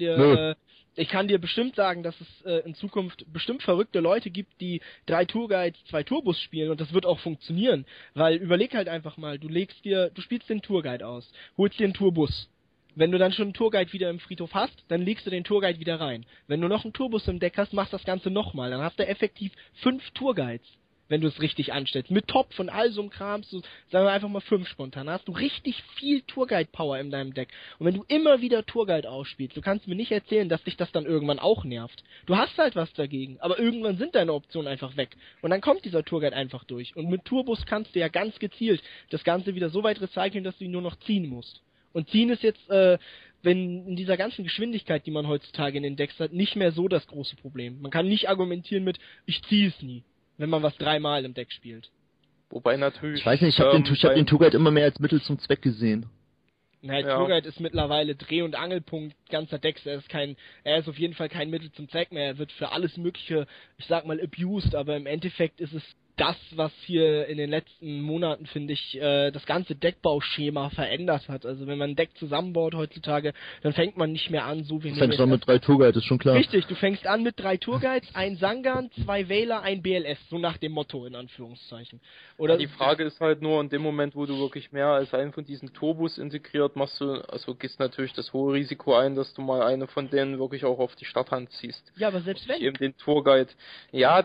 dir bestimmt sagen, dass es in Zukunft bestimmt verrückte Leute gibt, die 3 Tourguides, 2 Turbos spielen, und das wird auch funktionieren. Weil überleg halt einfach mal, du spielst den Tourguide aus, holst dir einen Tourbus. Wenn du dann schon einen Tourguide wieder im Friedhof hast, dann legst du den Tourguide wieder rein. Wenn du noch einen Turbus im Deck hast, machst das Ganze nochmal. Dann hast du effektiv 5 Tourguides, wenn du es richtig anstellst. Mit Topf und all so einem Kram, so, sagen wir einfach mal 5 spontan, hast du richtig viel Tourguide-Power in deinem Deck. Und wenn du immer wieder Tourguide ausspielst, du kannst mir nicht erzählen, dass dich das dann irgendwann auch nervt. Du hast halt was dagegen, aber irgendwann sind deine Optionen einfach weg. Und dann kommt dieser Tourguide einfach durch. Und mit Turbus kannst du ja ganz gezielt das Ganze wieder so weit recyceln, dass du ihn nur noch ziehen musst. Und ziehen ist jetzt, wenn in dieser ganzen Geschwindigkeit, die man heutzutage in den Decks hat, nicht mehr so das große Problem. Man kann nicht argumentieren mit, ich ziehe es nie, wenn man was 3-mal im Deck spielt. Wobei natürlich... Ich weiß nicht, ich hab den Tourguide immer mehr als Mittel zum Zweck gesehen. Tourguide ist mittlerweile Dreh- und Angelpunkt ganzer Decks. Er ist auf jeden Fall kein Mittel zum Zweck mehr. Er wird für alles Mögliche, ich sag mal, abused, aber im Endeffekt ist es das, was hier in den letzten Monaten, finde ich, das ganze Deckbauschema verändert hat. Also wenn man ein Deck zusammenbaut heutzutage, dann fängt man nicht mehr an, so wie... Du fängst an mit 3 Tourguides, ist schon klar. Richtig, du fängst an mit 3 Tourguides, ein Sangan, 2 Wähler, ein BLS, so nach dem Motto, in Anführungszeichen. Oder die Frage ist halt nur, in dem Moment, wo du wirklich mehr als einen von diesen Turbos integriert machst, gehst natürlich das hohe Risiko ein, dass du mal eine von denen wirklich auch auf die Starthand ziehst. Ja, aber selbst wenn. Eben den Tourguide. Ja,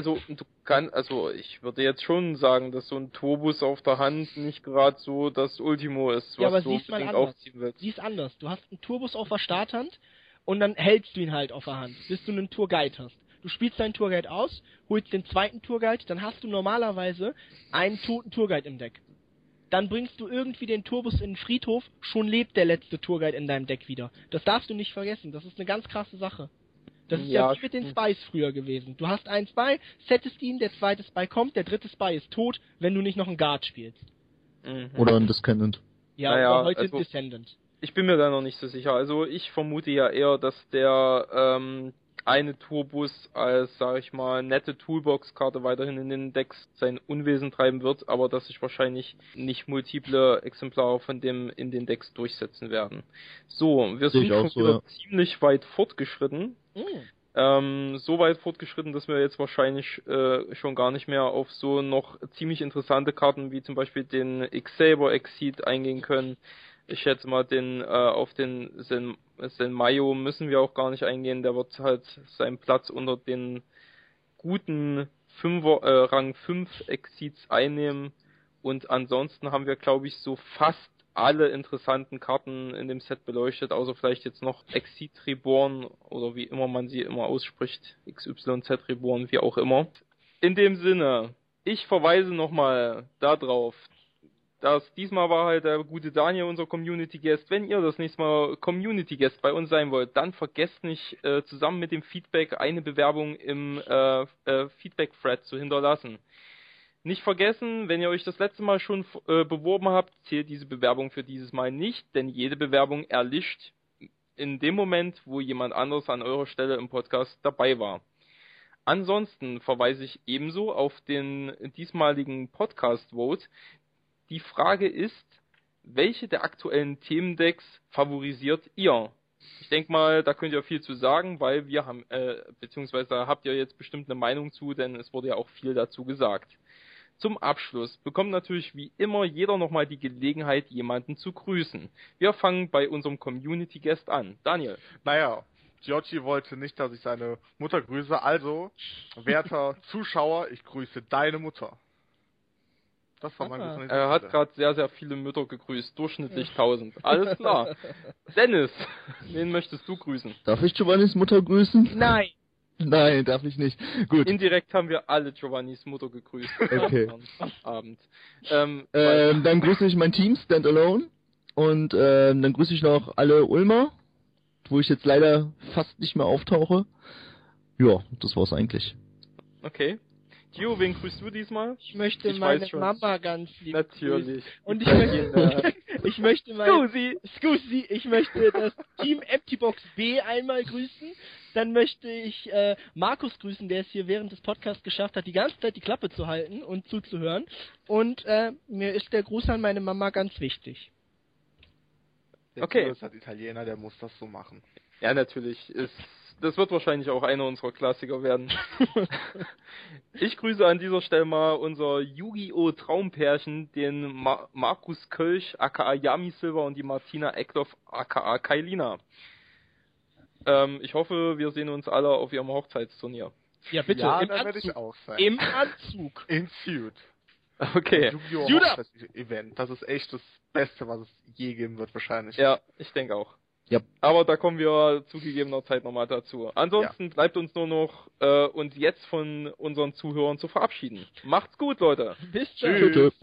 ich würde jetzt schon sagen, dass so ein Turbus auf der Hand nicht gerade so das Ultimo ist, was du unbedingt aufziehen willst. Siehst anders. Du hast einen Turbus auf der Starthand und dann hältst du ihn halt auf der Hand, bis du einen Tourguide hast. Du spielst deinen Tourguide aus, holst den zweiten Tourguide, dann hast du normalerweise einen toten Tourguide im Deck. Dann bringst du irgendwie den Turbus in den Friedhof, schon lebt der letzte Tourguide in deinem Deck wieder. Das darfst du nicht vergessen, das ist eine ganz krasse Sache. Das ist ja wie mit den Spies früher gewesen. Du hast einen Spy, settest ihn, der zweite Spy kommt, der dritte Spy ist tot, wenn du nicht noch einen Guard spielst. Oder ein Descendant. Ja, oder heute ein Descendant. Ich bin mir da noch nicht so sicher. Also ich vermute ja eher, dass der eine Turbus als, sag ich mal, nette Toolbox-Karte weiterhin in den Decks sein Unwesen treiben wird, aber dass sich wahrscheinlich nicht multiple Exemplare von dem in den Decks durchsetzen werden. So, wir sind schon wieder ziemlich weit fortgeschritten. So weit fortgeschritten, dass wir jetzt wahrscheinlich schon gar nicht mehr auf so noch ziemlich interessante Karten wie zum Beispiel den Xaber Exceed eingehen können. Ich schätze mal, auf den Senmayo müssen wir auch gar nicht eingehen. Der wird halt seinen Platz unter den guten Rang 5 Exceeds einnehmen. Und ansonsten haben wir, glaube ich, so fast alle interessanten Karten in dem Set beleuchtet, außer vielleicht jetzt noch Exceed Reborn oder wie immer man sie immer ausspricht. XYZ Reborn, wie auch immer. In dem Sinne, ich verweise nochmal darauf, Diesmal war halt der gute Daniel unser Community Guest. Wenn ihr das nächste Mal Community Guest bei uns sein wollt, dann vergesst nicht, zusammen mit dem Feedback eine Bewerbung im Feedback-Thread zu hinterlassen. Nicht vergessen, wenn ihr euch das letzte Mal schon beworben habt, zählt diese Bewerbung für dieses Mal nicht, denn jede Bewerbung erlischt in dem Moment, wo jemand anderes an eurer Stelle im Podcast dabei war. Ansonsten verweise ich ebenso auf den diesmaligen Podcast-Vote. Die Frage ist, welche der aktuellen Themendecks favorisiert ihr? Ich denke mal, da könnt ihr viel zu sagen, weil wir haben, beziehungsweise habt ihr jetzt bestimmt eine Meinung zu, denn es wurde ja auch viel dazu gesagt. Zum Abschluss bekommt natürlich wie immer jeder nochmal die Gelegenheit, jemanden zu grüßen. Wir fangen bei unserem Community Guest an. Daniel. Naja, Giorgi wollte nicht, dass ich seine Mutter grüße, also, werter Zuschauer, ich grüße deine Mutter. Das war mein Gruß. Er hat gerade sehr, sehr viele Mütter gegrüßt, durchschnittlich 1000. Alles klar. Dennis, wen möchtest du grüßen? Darf ich Giovannis Mutter grüßen? Nein. Nein, darf ich nicht. Gut. Indirekt haben wir alle Giovannis Mutter gegrüßt. Okay. Am Abend. Dann grüße ich mein Team, Standalone. Und dann grüße ich noch alle Ulmer, wo ich jetzt leider fast nicht mehr auftauche. Ja, das war's eigentlich. Okay. Gio, wen grüßt du diesmal? Ich möchte meine Mama ganz lieb Natürlich. grüßen. Und ich möchte das Team Emptybox B einmal grüßen. Dann möchte ich Markus grüßen, der es hier während des Podcasts geschafft hat, die ganze Zeit die Klappe zu halten und zuzuhören. Und mir ist der Gruß an meine Mama ganz wichtig. Okay. Ist halt Italiener, der muss das so machen. Ja, natürlich. Das wird wahrscheinlich auch einer unserer Klassiker werden. Ich grüße an dieser Stelle mal unser Yu-Gi-Oh! Traumpärchen, den Markus Kölch, aka Yami Silver, und die Martina Eckloff, aka Kailina. Ich hoffe, wir sehen uns alle auf ihrem Hochzeitsturnier. Ja, bitte. Ja, im da Anzug. werde ich auch sein. Im Anzug. In Suit. Okay. Yu-Gi-Oh! Event. Das ist echt das Beste, was es je geben wird, wahrscheinlich. Ja, ich denke auch. Ja. Aber da kommen wir zu gegebener Zeit nochmal dazu. Ansonsten bleibt uns nur noch uns jetzt von unseren Zuhörern zu verabschieden. Macht's gut, Leute. Bis dann. Tschüss.